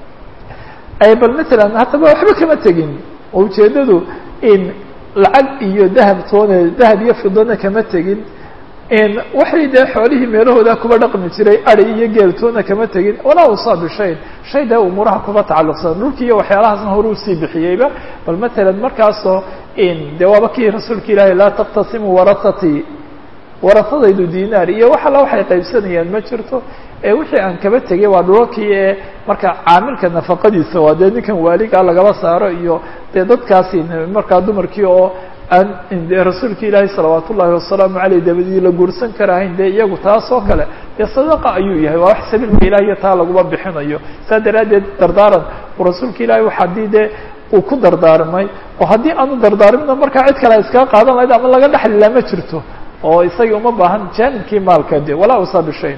bal matalan haddaba waxba kama tegin oo ujeedadu in lacag iyo dahab toona dahab iyo fidona kama tegin waxay dee xoolihii meelahooda kuba dhaqmi jiray ari iyo geel toona kama tegin walaa usaa bishayn shay dee umuuraha kuba tacalluqsan dhulki iyo waxyaalahaasna hore usii bixiyeyba bal matalan markaasoo dee waaba kii rasuulka ilaahay laa taqtasimu warahati warahadaydu dinaar iyo wax alla waxay qaybsanayaan ma jirto ee wixii aan kaba tegay waa dhulalkii ee marka caamilka nafaqadiisa waa dee ninkan waaligaa lagaba saaro iyo dee dadkaasi markaa dumarkii oo aan de rasuulka ilaahay salawaat ullaahi wasalaamu caleyh dabadii la guursan karahayn dee iyagu taas oo kale dee sadaqa ayuu yahay waa wax sabiilka ilahiyo taa laguma bixinayo saa daraaddeed dardaaran u rasuulka ilaahay wax haddii dee uu ku dardaarmay oo haddii aanu dardaarimna markaa cid kale iskaga qaadan lahayd ama laga dhexlilaa ma jirto oo isagii uma baahan jaanibkii maalka de walaa usaa bishayn.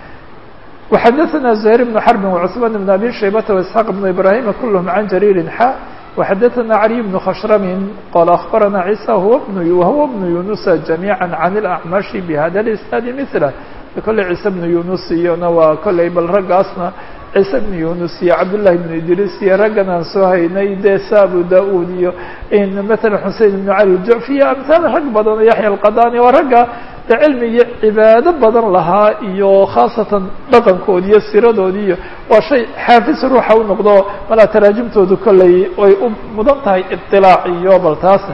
وxadثna زهير بن حرب وعثمان بن أbي شhيبة وإسحاq بن إبراهيم كلهم عن جرير xا وxadثna علي بن khشhrم qال أخبرنا عيسى وهو بن يونس جميعا عن الأعمش بhda الإسناaد مثله kole عيسى بن يونس iyona waa koley bal raggaasna عيسى بن يونس iyo cabdاللahi بن إdrيس iyo raggan aan soo haynay de sa abu da-ud iyo mثلا حuseين بن علي الجعفي iyo أمثال rag badan yaحيى الqadani waa ragga de cilmi iyo cibaado badan lahaa iyo khaasatan dhaqankoodi iyo siradoodi iyo waa shay xaafis ruuxa u noqdo malaa taraajimtoodu kolley ay u mudan tahay iطilaac iyo bal taas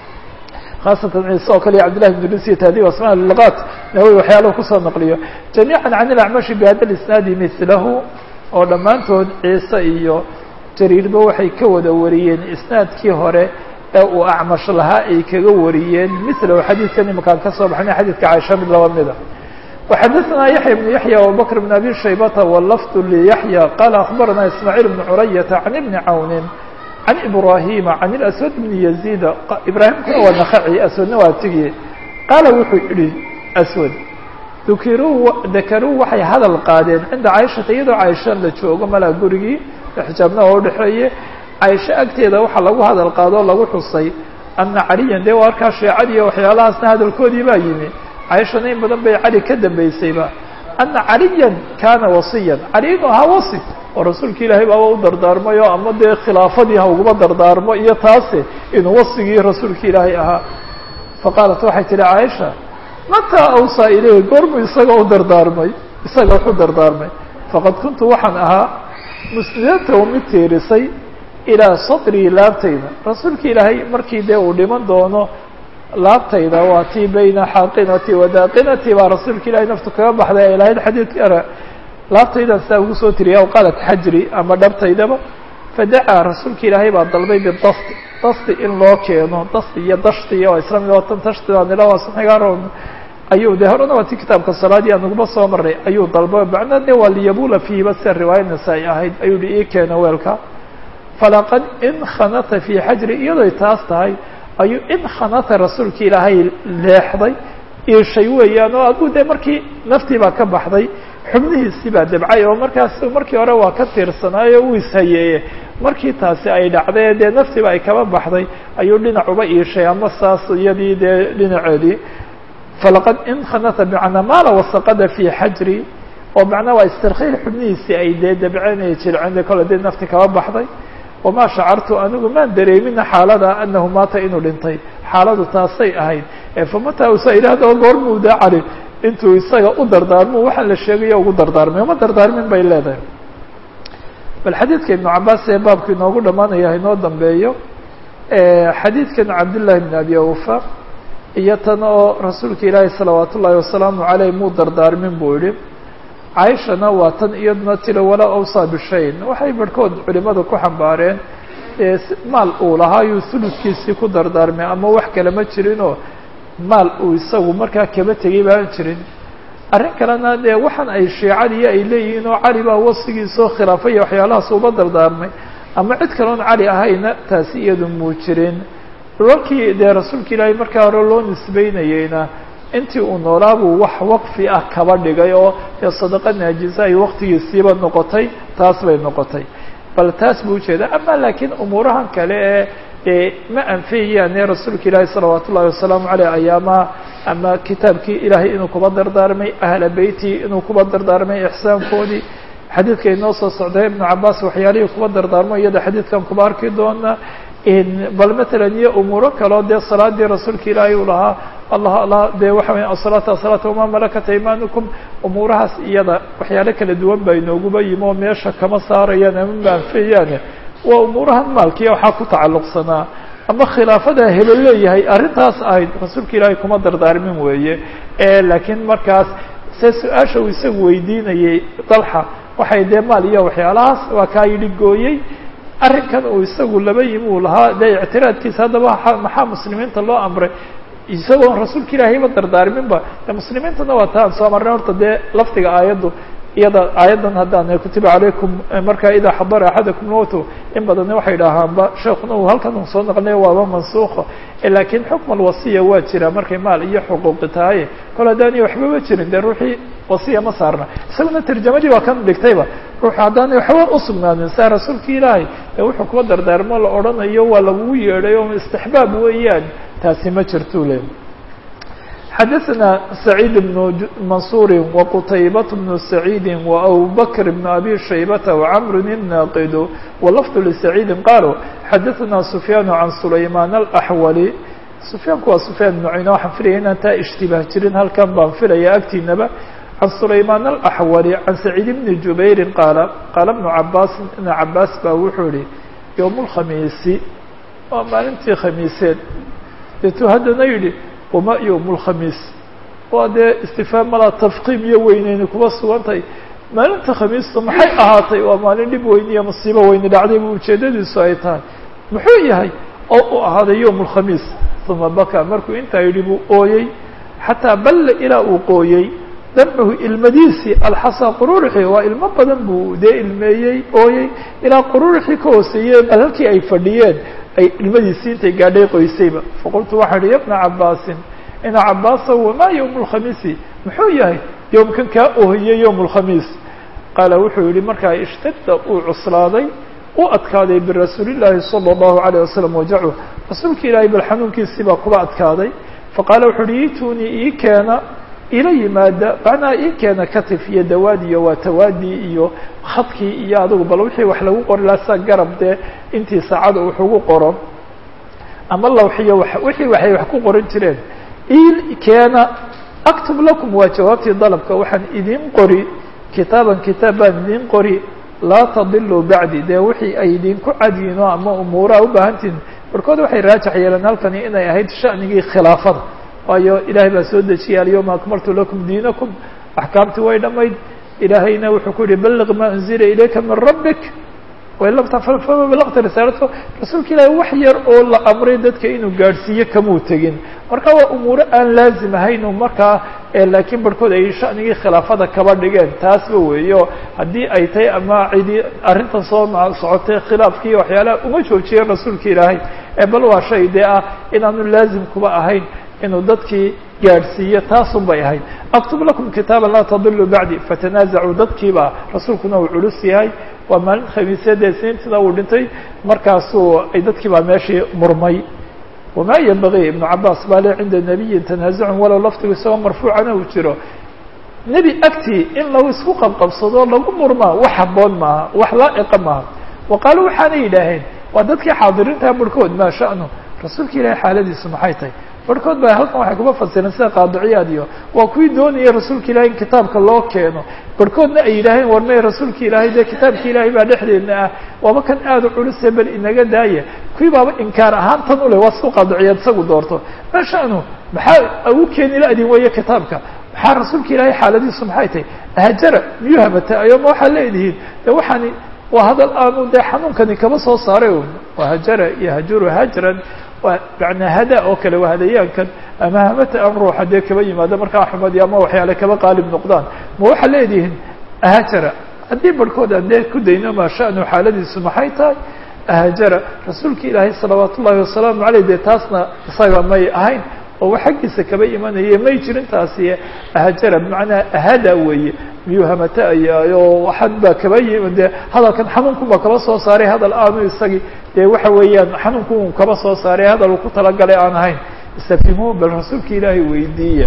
khaasatan ciise oo kale iyo cabdillahi bn idris iyo tahdiib asmaa luqaat nawowi waxyaalahu kusoo naqliyo jamiican can ilacmashi bihada lisnaadi milahu oo dhammaantood ciise iyo jariirba waxay ka wada wariyeen isnaadkii hore ee uu acmash lahaa ay kaga wariyeen milahu xadiidkan imakaan ka soo baxnay xadiidka caaisha mid laba mida وxadثna yaحyى بن yaحyى وabكر بن أbي شhaybة والlفظ لyaحyى qال أخبرna ismاعيل بن curayaة عن بن cawn عن إبراهيم عن الأسود بن يزيد ibrahimkuna waa نkhaci aswadna waa tigiye qaala wuxuu yihi aswad dukiruu dakaruu waxay hadal qaadeen cinda caaishata iyadoo caaisha la joogo malaa gurigii xijaabna oo udhexeeye caaisha agteeda waxaa lagu hadal qaadoo lagu xusay ana caliyan dee waa arkaa sheecadiiyo waxyaalahaasna hadalkoodii baa yimi caaishana in badan bay cali ka dambaysayba ana caliyan kaana wasiyan cali inuu ahaa wasi oo rasuulka ilaahay baaba u dardaarmayo ama dee khilaafadii ha uguma dardaarmo iyo taase inuu wasigii rasuulka ilaahay ahaa faqaalat waxay tihi caaisha mataa awsaa ilayhi goormuu isaga u dardaarmay isaga wuxuu dardaarmay faqad kuntu waxaan ahaa musnidatahu mid tiirisay ilaa sadrii laabtayda rasuulka ilaahay markii dee uu dhiman doono laabtayda waa tii bayna xaaqinati wadaaqinati baa rasuulka ilahay naftu kaga baxday ay lahayd xadiidka laabtaydan sidaa ugu soo tiriya aw qaalat xajri ama dhabtaydaba fadacaa rasuulka ilaahay baa dalbay bidasti dasti in loo keeno dasti iyo dashti iyo isla mid oo tan tashti baa nila waa samxigaroon ayuu de horena waa ti kitaabka salaadii aan uguma soo marnay ayuu dalba macnaa de waa liyabula fiihiba sida riwaayad nasaa-i ahayd ayuu hi ii keena weelka falaqad inkhanata fii xajri iyadoy taas tahay ayuu inkhanata rasuulka ilaahay leexday iishay weeyaan oo aduu dee markii naftii baa ka baxday xubnihiisii baa dabcay oo markaas markii hore waa ka tiirsanaayo uu ishayeeye markii taasi ay dhacday dee naftiiba ay kaba baxday ayuu dhinac uba iishay ama saas iyadii dee dhinaceedii falaqad inkhanata bimacnaa maala wasaqada fii xajri oo macnaa waa istirkiil xubnihiisii ay dee dabceen ee jirceen de kole dee nafti kaba baxday wamaa shacartu anigu maan dareemina xaalada anahu maata inuu dhintay xaaladu taasay ahayd famataa usaa yidhahdo goormuu daa cali intuu isaga u dardaarmo waxaan la sheegayo ugu dardaarmay uma dardaarmin bay leedahay bal xadiidka ibnu cabaas ee baabku inoogu dhamaanaya inoo dambeeyo xadiidkan cabdillaahi bn abi awfa iyo tan oo rasuulka ilaahi salawaat ullaahi wasalaamu caleyh muu dardaarmin buu yihi caaishana waa tan iyaduna tilo walaa awsaa bishayn waxay barhkood culimada ku xambaareen maal uu lahaa yuu suluskiisii ku dardaarmay ama wax kale ma jirinoo maal uu isagu markaa kaba tegay baan jirin arrin kalena dee waxaan ay shiicadiiyo ay leeyihiin oo cali baa wasigiisoo khilaafay iyo waxyaalahaas uba dardaarmay ama cid kaloon cali ahayna taasi iyadu muu jirin walkii dee rasuulka ilaahay markaa hore loo nisbeynayeyna intii uu noolaabuu wax waqfi ah kaba dhigay oo dee sadaqa naajisa ay waqtigiisiiba noqotay taas bay noqotay bal taas buu ujeeda ama laakiin umuurahan kale ee dee ma anfiyayaane rasuulka ilaahi salawaat ullahi wasalaamu caleyh ayaamaha ama kitaabkii ilaahay inuu kuba dardaarmay ahla beyti inuu kuba dardaarmay ixsaankoodii xadiidka inoo soo socday ibnu cabaas waxyaalihii kuba dardaarmo iyada xadiidkan kuba arki doona bal matalan iyo umuuro kaleo dee salaadii rasuulka ilaahay uu lahaa allah allah dee waxa weya asalaata asalaata wamaa malakat aymanukum umuurahaas iyada waxyaalo kala duwan baa inooguba yimi oo meesha kama saarayaan ama ma anfiyayaane waa umuurahan maalkiiya waxaa ku tacalluqsanaa ama khilaafada hebel leeyahay arrintaas ahayd rasuulka ilaahay kuma dardaarmin weeye laakiin markaas se su-aasha uu isagu weydiinayay dalxa waxay dee maal iyo waxyaalahaas waa kaa yidhi gooyey arrinkan uu isagu laba yimi uu lahaa dee ictiraadkiisa haddaba maxaa muslimiinta loo amray isagoon rasuulka ilaahayba dardaarminba de muslimiintana waa taan soo marnay horta dee lafdiga aayaddu iyada aayaddan haddaan kutiba calaykum markaa idaa xadara axadakum mowtu in badanna waxay dhahaanba sheekuna uu halkan uu soo naqlinayo waaba mansuuqa laakiin xukm alwasiya waa jira markay maal iyo xuquuqi tahay kol haddaanay waxbaba jirin dee ruuxii wasiya ma saarna isaguna tarjamadii waa kan dhigtayba ruux haddaanay waxba usugnaanin saa rasuulka ilaahay ee wuxuu kuwa dardaarmo la odhanayo waa lagugu yeedhay oo istixbaab weeyaan taasi ma jirtuu le xadaثna سacيid بن maنصuuri وqتaybaة بن سacيidi وأbu bكر بن أbي شhaybة وcمr الناqd وlفظ لسacيidi qaalوا xadaثna سفyاn عan سulayman الأحwلي سفyaanku waa سفyاn بن cuyna waxaan filaya inaan taa اشتibاه jirin halkan baan filaya agtiinaba عan سulayman الأحwلي عan سacيid بن جubayri qaala qaala بن cabاs iبn cabاs baa wuxuu yihi yوم الkhamiisi waa maalintii khamiiseed deetuu haddana yihi wama yowm اlkhamiis waa dee istifhaam malaa tafkiim iyo weyneyni kuba sugantay maalinta khamiista maxay ahaatay waa maalin dhib weyni iyo musiibo weyni dhacday bu ujeedadiisu ay tahay muxuu yahay oo u ahaaday yowm اlkhamiis uma baka markuu intaa yidhi buu ooyey xataa balle ilaa uu qooyey damcuhu ilmadiisii alxasa quruurixi waa ilmo badan buu dee ilmeeyey ooyey ilaa quruurixii ka hooseeyey bal halkii ay fadhiyeen ay ilmadiisii intay gaadhay qoysayba faqultu waxaa ihi ya bna cabaasin ina cabaasa wamaa yowm اlkhamiisi muxuu yahay yowmkan kaa oohiyey yowm اlkhamiis qaala wuxuu yihi markaa ishtada uu cuslaaday u adkaaday birasuuli llaahi salى اllahu عalيه wasalam wajachu rasuulka ilaahay bal xanuunkiisii baa kuba adkaaday faqaala wuxuu uhi itunii ii keena ila yimaada macnaha ii keena katif iyo dawaad iyo waa tawaadii iyo khadkii iyo adigu bal wixii wax lagu qori lahaa sa garab dee intii saacada wuxugu qoro ama lawxiyo wixii waxay wax ku qoran jireen ii keena aktub lakum waa jawaabtii dalabka waxaan idin qori kitaaban kitaab baan idin qori laa tadiluu bacdi dee wixii ay idinku cadyiino ama umuuraha ubaahantihin barkood waxay raajax yeeleen halkani inay ahayd sha'nigii khilaafada waayo ilaahay baa soo dejiyay alyawma akmaltu lakum diinakum axkaamtii way dhamayd ilaahayna wuxuu ku yihi balliq maa unzila ilayka min rabbik wain lam tafcal fama balagta risaalata rasuulka ilaahay wax yar oo la amray dadka inuu gaadhsiiyo kamuu tegin marka waa umuuro aan laazim ahayn markaa laakiin barhkood ay sha'nigii khilaafada kaba dhigeen taasba weeyo haddii ay tahay ama cidi arrintan soo socotay khilaafkiiyo waxyaalaha uma joojiyeen rasuulka ilaahay bal waa shay dee ah inaanu laazim kuba ahayn inuu dadkii gaadhsiiyo taasun bay ahayd aktub lakum kitaaba laa tadiluu bacdi fatanaazacuu dadkiiba rasuulkuna uu culus yahay waa maalin khamiisyadee siintina uu dhintay markaasuu ay dadkii baa meeshii murmay wamaa yanbagii ibnu cabaas baa le cinda nabiyin tanaasucun walow laftigu isagoo marfuucana uu jiro nebi agtii in lagu isku qabqabsado lagu murmaa wax haboon maaha wax laa'iqa maaha wa qaaluu waxaanay yidhaaheen waa dadkii xaadiriintaa barhkood maa sha'nu rasuulka ilaahay xaaladiisu maxay tahay barhkood ba halkan waxay kuma fasireen sida qaadiciyaad iyo waa kuwii doonayay rasuulka ilaahay in kitaabka loo keeno barhkoodna ay yidhaaheen war may rasuulka ilaahay dee kitaabka ilaahay baa dhexdeedna ah waaba kan aada u culuse bal inaga daaya kuwii baaba inkaar ahaan tan ule waa siku qaadiciyaad isagu doorto ma sha'nu maxaa ugu keeni la adin weeye kitaabka maxaa rasuulka ilaahay xaaladiisu maxay tahay hajara miyuu habataayo ma waxaad leedihiin de waxaani waa hadal aanu dee xanuunkani kaba soo saaray waa hajara iyo hajuru hajran waa macnaa hada oo kale waa hadayaankan ama hamata an ruuxa dee kaba yimaado markaa xumadi ama waxyaale kaba qaalib noqdaan ma waxaad leedihiin ahajara haddii barhkood aan dee ku dayno maa sha'nu xaaladiisu maxay tahay ahajara rasuulka ilaahay salawaat ullahi wasalaamu caleyh dee taasna isaga may ahayn oo wax xaggiisa kaba imanaye may jirin taasi ahajara bimacnaa ahada weeye miyuu hamata'ayaayo waxan baa kaba yimi dee hadalkan xanuunkun baa kaba soo saaray hadal aanu isagii dee waxa weeyaan xanuunkun kaba soo saaray hadal uu ku talagalay aan ahayn istafhimuun bal rasuulka ilaahay weydiiya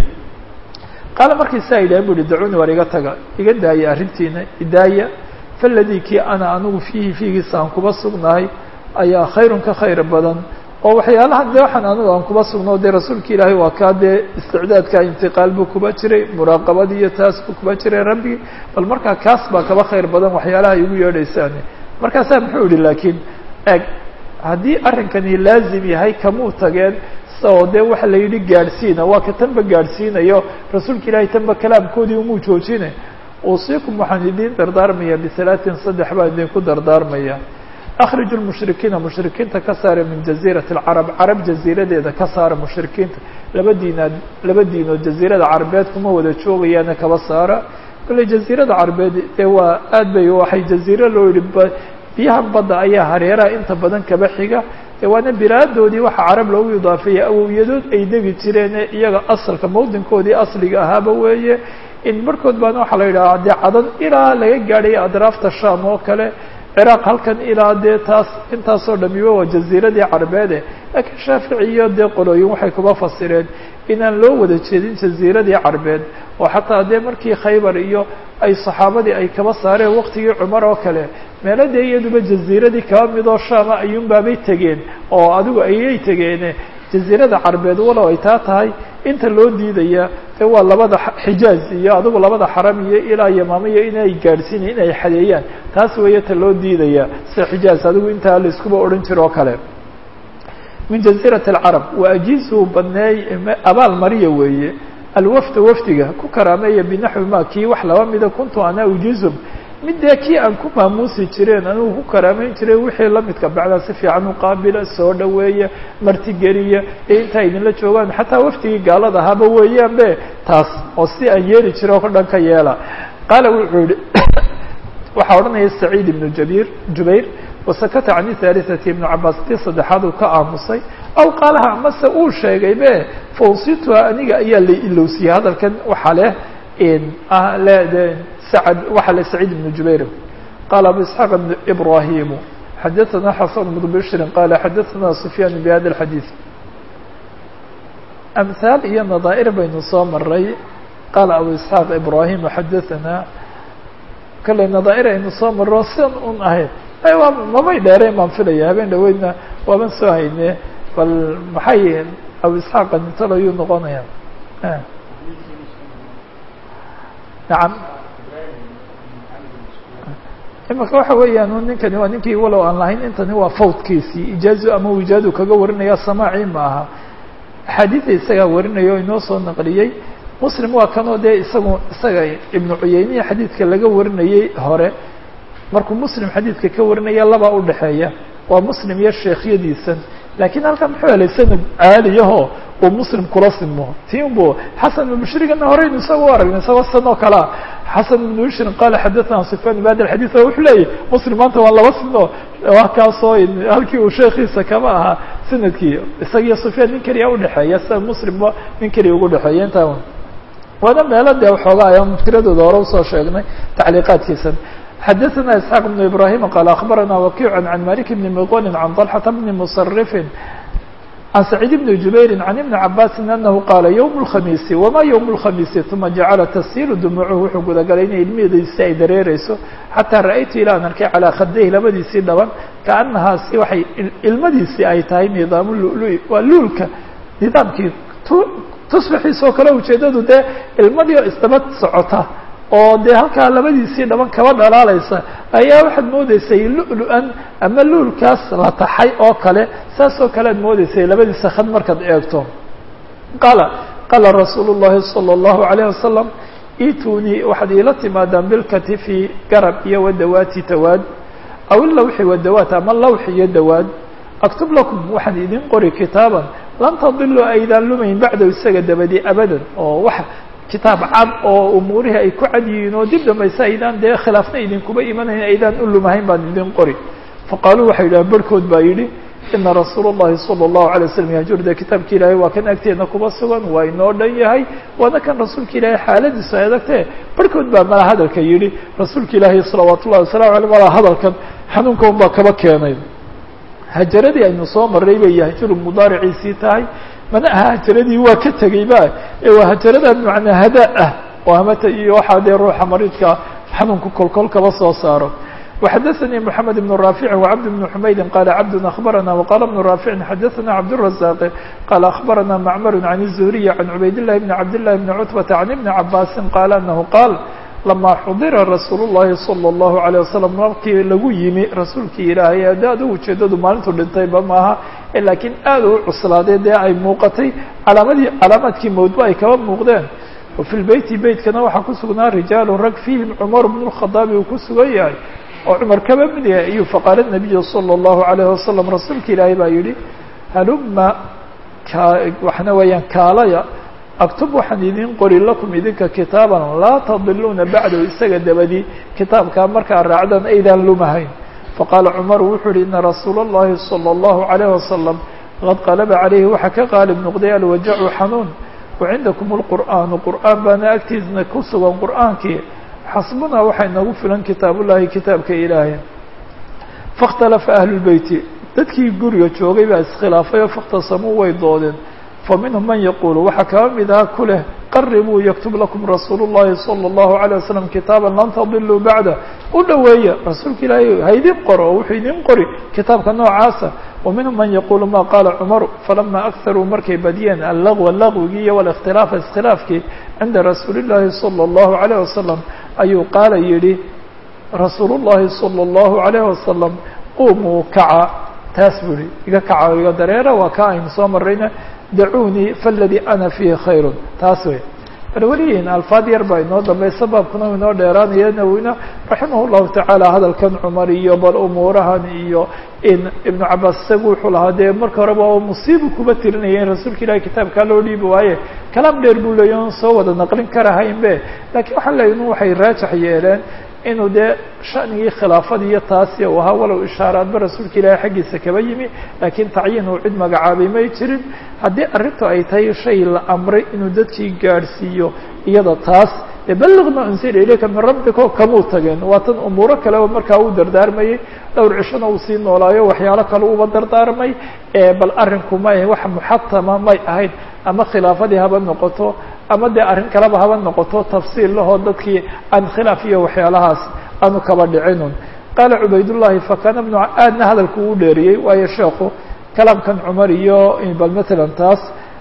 qaala markii saa yidhahan bu uhi dacuni war iga taga iga daaya arrintiina idaaya faladii kii ana anigu fiihi fiigiisa aan kuba sugnahay ayaa khayrun ka khayr badan oo waxyaalahan de waxaan anigu aan kuba sugno dee rasuulka ilaahay waa kaa dee isticdaadka intiqaal buu kuba jiray muraaqabadii iyo taas buu kuba jiray rabbigii bal markaa kaas baa kaba khayr badan waxyaalaha igu yeedhaysaan markaasaa muxuu yihi laakiin eg haddii arrinkani laazim yahay kamuu tageen sao dee waxa la yidhi gaadhsiina waa ka tanba gaadhsiinayo rasuulka ilaahay tanba kalaamkoodii umuu joojine uusiikum waxaan idiin dardaarmaya bihalaatin saddex baan idinku dardaarmaya akhriju lmushrikiina mushrikiinta ka saara min jaziirati alcarab carab jaziiradeeda ka saara mushrikiinta laba diinaad laba diinood jaziirada carabeed kuma wada joogayaana kaba saara kale jaziirada carbeed dee waa aad bay waxay jaziiro loo yihi biyaha badda ayaa hareeraha inta badan kaba xiga dee waana bilaadoodii waxaa carab loogu idaafeeyey awowyadood ay degi jireen iyaga asalka mawdinkoodii asliga ahaaba weeye in markood baana waxaa la yidhaha dee cadan ilaa laga gaadhay adraafta sham oo kale ciraaq halkan ilaa dee taas intaasoo dhamiba waa jaziiradii carbeede laakiin shaafici iyo dee qolooyin waxay kuba fasireen inaan loo wada jeedin jaziiradii carbeed oo xataa dee markii khaybar iyo ay saxaabadii ay kaba saareen waqtigii cumar oo kale meelo dee iyaduba jaziiradii kaba midoo shaama ayuunbaabay tegeen oo adigu ayay tegeene jaziirada carbeed walow ay taa tahay inta loo diidaya dee waa labada xijaaz iyo adigu labada xaram iyo ilaa yamaamiya inay gaadhsiinayan inay xadeeyaan taas weeye ta loo diidaya sida xijaaz adigu intaa la iskuba odhan jiro oo kale min jaziirati alcarab wa ajiizuu badneey abaal mariya weeye alwafda wafdiga ku karaameeya binaxwi ma kii wax laba mida kuntu ana ujiizum mid dee kii aan ku maamuusi jireen anigu ku karaameyn jiray wixii lamidka bacdaa si fiican u qaabila soo dhaweeya martigeliya ee intaa idinla joogaan xataa wafdigii gaalada ahaaba weeyaan be taas oo si aan yeeli jira oo dhan ka yeela qaala wuxuu yihi waxaa odhanaya saciid ibnu jabir jubayr wasakata can ihaalithati ibnu cabaas tii saddexaad uu ka aamusay aw qaalaha amase uu sheegay be fawsituha aniga ayaa la ilowsiyey hadalkan waxaa leh le سعد وحل سعيد بن جبير قال أبو إسحاق بن إبراهيم حدثنا حسن بن بشر قال حدثنا سفيان بهذا الحديث أمثال هي نظائر بين صام الري قال أبو إسحاق إبراهيم حدثنا كل نظائر إن صام الرسول أن أهل أيوة ما بيداري ما في ليه بين دوينا ومن سواهينه والمحي أبو إسحاق أن ترى ينقونه آه. نعم imaka waxa weeyaan ninkani waa ninkii walow aan lahayn intani waa fawdkiisii ijaazo ama wijaadu kaga warinaya samaaci ma aha axaadiida isagaa warinaya o inoo soo naqliyey muslim waa kanoo dee isagu isaga ibnu cuyeyniya xadiidka laga warinayey hore markuu muslim xadiidka ka warinaya labaa udhaxeeya waa muslim iyo sheekhyadiisan laakiin halkan muxuu helay sanad caaliyaho uu muslim kula simo tiinbu xasan ibn bushrigana horeynu isaga u aragnay isagoo san oo kalea xasan ibn bushrin qaala xadathana sufyaan bihada alxadiid wuxuu leeyahy muslim maanta waa laba sino waa kaasoo halkii uu sheekhiisa kama ahaa sanadkii isagiyo sufyaan nin keliya udhexeeya sida muslimba nin keliya ugu dhexeeya intaa waana meelo dee waxoogaa ayaan tiradooda hore usoo sheegnay tacliiqaadkiisan xadaثna isxaaq بن ibrahim qaal aخbarana wakiع can malik bni mqwal can طalxata bni musrif can saciid bni jubayri can ibni cabasi anahu qaala ywm اlkhamiisi wama ywm اlkhamiisi uma jacala tasiilu dumucuhu wuxuu gudagalay inay ilmihiisi ay dareereyso xataa ra'aytu ilaa an arkay calaa khadayh labadiisii dhaban kaanahaa si waxay ilmadiisii ay tahay nidaam lulu waa luulka nidaamkii tusbixiisa oo kale ujeedadu dee ilmadii oo isdaba socota oo dee halkaa labadiisii dhaban kaba dhalaalaysa ayaa waxaad moodeysay lu-lu-an ama luulkaas la taxay oo kale saas oo kale aad moodeysay labadiisa khad markaad eegto qaala qaala rasuulu llahi salى اllahu alayه wasalam ituni waxaad iila timaadaan bilkatifi garab iyo wadawaati tawaad aw ilawxi wadawaat ama lawx iyo dawaad aktub lakum waxaan idin qori kitaaban lan tadilu aydaan lumayn bacdahu isaga dabadi abadan oo wax kitaab cad oo umuurihii ay ku cad yihiin oo dib dambayse aydaan dee khilaafna idinkuba imanayn aydaan u lumahayn baan idin qori faqaaluu waxay yidhaha barhkood baa yidhi ina rasuula اllahi salى اllahu alay waslam yahjur dee kitaabka ilaahay waa kan agteedna kuba sugan waa inoo dhan yahay waana kan rasuulka ilaahay xaaladiisu ay adagtee barhkood baa mala hadalka yidhi rasuulka ilaahay salawaat ullahi wasalamu aleyh mala hadalkan xanuunka un baa kaba keenay hajaradii aynu soo maray bay yahjuru mudaariciisii tahay mana aha hajaradii waa ka tegeyba ee waa hajarada macnaa hadaa ah oo hamata iyo waxaa dee ruuxa mariidka xanuunka kolkol kaba soo saaro وxadaثnي محamed بن رافع وcبد بن حmayd qال cبd أخبرna وqال بن رافع xadaثna cبدالرزاq qال أخبرna معmر عن الزهري عن عbayd اللh بن عبد الله بن cتبة عن بن عabاsi qال أنه qاal لama xudira رasuul الlahi صلى الله عليه وسلم markii lagu yimi rasuulkii ilaahay de adu ujeedadu maalintu dhintayba maaha lakiin aad u cuslaaday dee ay muuqatay calaamadii calaamaadkii mawdba ay kaba muuqdeen وفي الbeyti beytkana waxaa ku sugnaa rijaalu rag فيhim cmar بن الخaطاabi uu ku sugan yahay oo cumar kaba mid yahay ayuu faqaala النabiyu salى الlahu عalayه wasalam rasuulka ilaahay baa yihi haluma ka waxna weeyaan kaalaya aktub waxaan idin qori lakum idinka kitaaban laa tadiluuna bacdahu isaga dabadii kitaabkaa markaa raacdaan aydaan lumahayn faqaala cumaru wuxuu uhi ina rasuula اllahi salى اllahu عalayh wasalam qad qalaba calayhi waxaa ka qaalib noqday alwajacu xanuun wacindakum اlqur'aanu qur'aan baana agtiisna ku sugan qur'aankii xasbunaa waxay nagu filan kitaabullahi kitaabka ilaahay faاkhtalafa ahlu lbeyti dadkii guriga joogay baa iskhilaafay oo faاkhtasamuu way doodeen faminhum man yaquulu waxaa kaba mid aha ku leh qaribuu yaktub lakum rasuulu اllahi salى اllahu عalيه wasalam kitaaban lan tadiluu bacda u dhoweeya rasuulka ilaahay haydin qoro oo wuxuu idin qori kitaabka noocaasa waminhum man yaquulu ma qaala cumaru falama akaruu markay badiyeen allagwa lagwigii iyo wاlاkhtilaafa iskhilaafkii cinda rasuuli اllahi salى اllahu عalيه wasalam ayuu qaala yihi rasuulu اllahi salى اllahu عalيه wasalam qumuu kaca taas buu ihi iga kaca iga dareera waa ka aynu soo marayna dacuunii faladii ana fiihi khayru taas wey bal welihiin alfaad yar baa inoo dambaysa baabkuna inoo dheeraanaya nawina raximah llahu tacaala hadalkan cumar iyo bal umuurahan iyo in ibnu cabaas isagu wuxuu lahaa dee marka horeba oo musiibu kuba tirinaya in rasuulka ilahi kitaabkaa loo dhiibi waaye kalaam dheer buu leeya on soo wada naqlin karahaynbe lakiin waxaan leeya inu waxay raajax yeeleen inuu dee shanigii khilaafadii iyo taasi u ahaa walow ishaaraadba rasuulka ilaahay xaggiisa kaba yimi laakiin tacyiin uu cid magacaabay may jirin haddii arrintu ay tahay shay la amray inuu dadkii gaadhsiiyo iyada taas dee balliq ma unsila ilayka min rabbika kamuu tageen waa tan umuuro kaleba markaa uu dardaarmayey dhowr cishona uu sii noolaayo waxyaalo kale uba dardaarmay bal arrinku may wax muxatama may ahayd ama khilaafadii haba noqoto ama dee arrin kaleba haba noqoto tafsiil lahoo dadkii aan khilaaf iyo waxyaalahaas aanu kaba dhicinun qaala cubaydullahi fakana bnu aadna hadalku uu dheeriyey waayo sheekhu kalaamkan cumar iyo bal matalan taas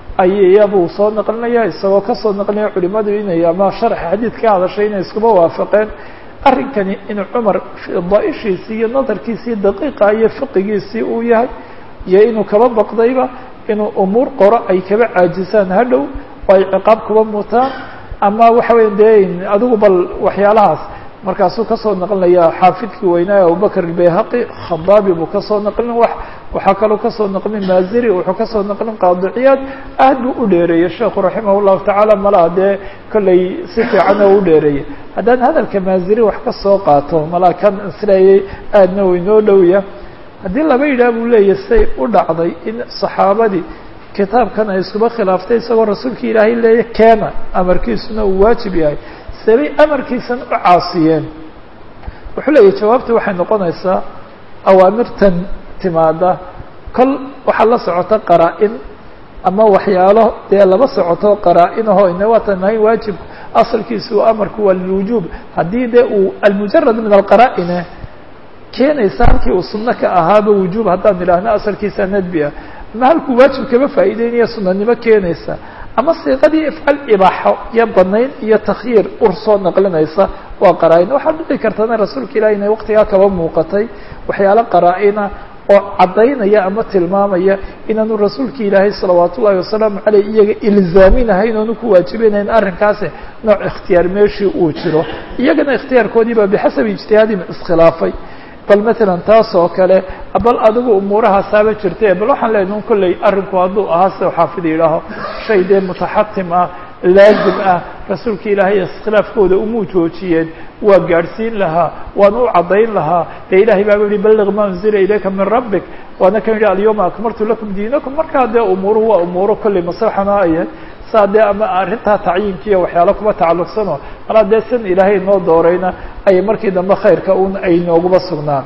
ayabuu soo naqlinaya isagoo kasoo naqlinaya culimadu inay ama sharxa xadiid ka hadashay inay iskuba waafaqeen arrinkani inuu cumar daaishiisii iyo nadarkiisii daqiiqa iyo fiqigiisii uu yahay iyo inuu kaba baqdayba inuu umuur qoro ay kaba caajisaan hadhow oo ay ciqaab kuba mutaan ama waxa weya dee adigu bal waxyaalahaas markaasuu kasoo naqlinaya xaafidkii weynaaye abubakr albayhaqi khadaabi buu kasoo naqlin wax waxaa kaloo kasoo naqlin maaziri wuxuu kasoo naqlin qaadiciyaad aad buu u dheereeyey sheekhu raximah llahu tacaala malaa dee kollay si fiicana u dheereeyey haddaan hadalka maaziri wax kasoo qaato malaa kan isleeyay aadna waynoo dhowya haddii laba yidhaah buu leeyahy say u dhacday in saxaabadii kitaabkan ay iskuba khilaaftay isagoo rasuulka ilaahay leeya keena amarkiisuna uu waajib yahay sabay amarkiisan u caasiyeen wuxuu leeyahy jawaabta waxay noqonaysaa awaamirtan timaada kol waxaa la socota qaraa-in ama waxyaalo dee laba socoto qaraa-inaho ina waatan nahay waajib asalkiisu amarku waa lilwujuub haddii dee uu almujarad min alqaraa-ine keenaysa halkii uu sunno ka ahaaba wujuub haddaan idhaahno asalkiisa nadbi ah ama halkuu waajib kaba faa'iideynaya sunanimo keenaysa ama siiqadii ifcal ibaaxo iyo banayn iyo takhyiir ur soo naqlinaysa waa qaraa-in waxaa dhici kartana rasuulka ilahi inay waqtigaa kaba muuqatay waxyaalo qaraa-ina oo caddaynaya ama tilmaamaya inaanu rasuulka ilaahay salawaat ullahi wasalaamu caleyh iyaga ilzaaminahay inaanu ku waajibinayn arrinkaasi nooc ikhtiyaar meeshii uu jiro iyagana ikhtiyaarkoodiiba bixasabi ijtihaadihim iskhilaafay bal matalan taas oo kale bal adigu umuurahaasaaba jirte bal waxaan leenahay un kolley arrinku hadduu ahaa sida xaafid yidhaaho shay dee mutaxatim ah laazim ah rasuulka ilaahay iskhilaafkooda umuu joojiyeen waa gaadhsiin lahaa waana u caddayn lahaa dee ilahay baaba yihi balliq ma unzila ilayka min rabbik waana kan yidhi alyawma akmaltu lakum diinakum markaa dee umuuruhu waa umuuro kolley maslaxana ayahay saa dee ama arrintaa tacyiinkiiyo waxyaalo kuba tacalluqsano malaa dee san ilaahay noo doorayna ayay markii dambe khayrka un ay nooguba sugnaan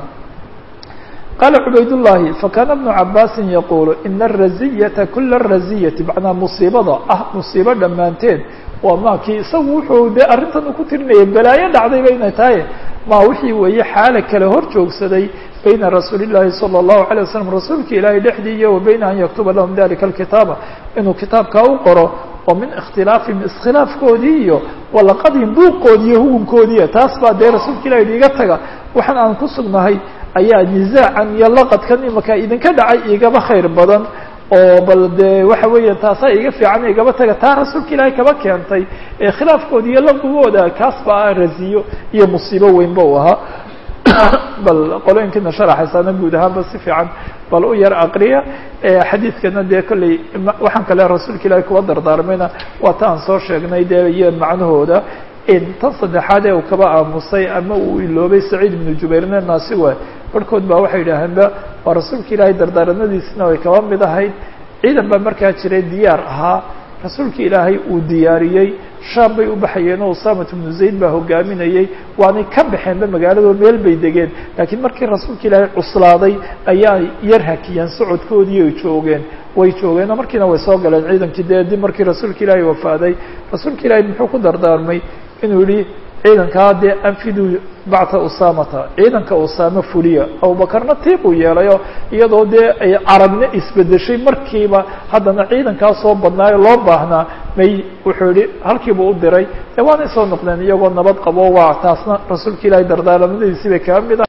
qaala cubaydullahi fakana bnu cabaasin yaquulu ina araziyata kula araziyati macnaa musiibada ah musiibo dhammaanteed waa maakii isagu wuxuu dee arrintan uu ku tirinayay balaayo dhacdayba inay tahay maa wixii weeye xaala kale hor joogsaday bayna rasuuli llahi sala allahu alay wasalam rasuulka ilaahay dhexdii iyo wa bayna an yaktuba lahum dalika alkitaaba inuu kitaabkaa u qoro oo min ikhtilaafihim iskhilaafkoodii iyo walaqadihim buuqoodii iyo hugunkoodiiya taas baa dee rasuulka ilahi iiga taga waxaan aan ku sugnahay ayaa nisaacan iyo laqadkan imaka idinka dhacay igaba khayr badan oo bal dee waxa weeya taasaa iga fiican igaba taga taa rasuulka ilaahay kaba keentay ee khilaafkooda iyo laqigooda kaas baa raziyo iyo musiibo weynba u ahaa bal qolooyinkiina sharaxaysaana guud ahaanba si fiican bal u yar aqriya xadiidkana dee kolley waxaan kale rasuulka ilaahay kuwa dardaarmayna waa ta aan soo sheegnay dee iyo macnahooda tan saddexaad ee uu kaba aamusay ama uu iloobay saciid ibnu jubayrna naasi waay barhkood baa waxay yidhaaheenba waa rasuulka ilaahay dardaaranadiisina way kaba mid ahayd ciidan baa markaa jiray diyaar ahaa rasuulka ilaahay uu diyaariyey shaam bay u baxayeen oo usamat ibnu zayd baa hogaaminayey waanay ka baxeenba magaalado meel bay degeen laakiin markii rasuulka ilaahay cuslaaday ayaa yar hakiyeen socodkoodii ay joogeen way joogeen oo markiina way soo galeen ciidankii dee dib markii rasuulka ilaahay wafaaday rasuulka ilaahay muxuu ku dardaarmay inuu yihi ciidankaa dee anfidu bacta usamata ciidanka usaame fuliya abubakarna tiib uu yeelayo iyadoo dee ay carabna isbedeshay markiiba haddana ciidankaa soo badnaayo loo baahnaa may wuxuu yihi halkiiba u diray dee waanay soo noqdeen iyagoo nabad qabo waa taasna rasuulka ilaahay dardaaranadiisii bay kaga mid ah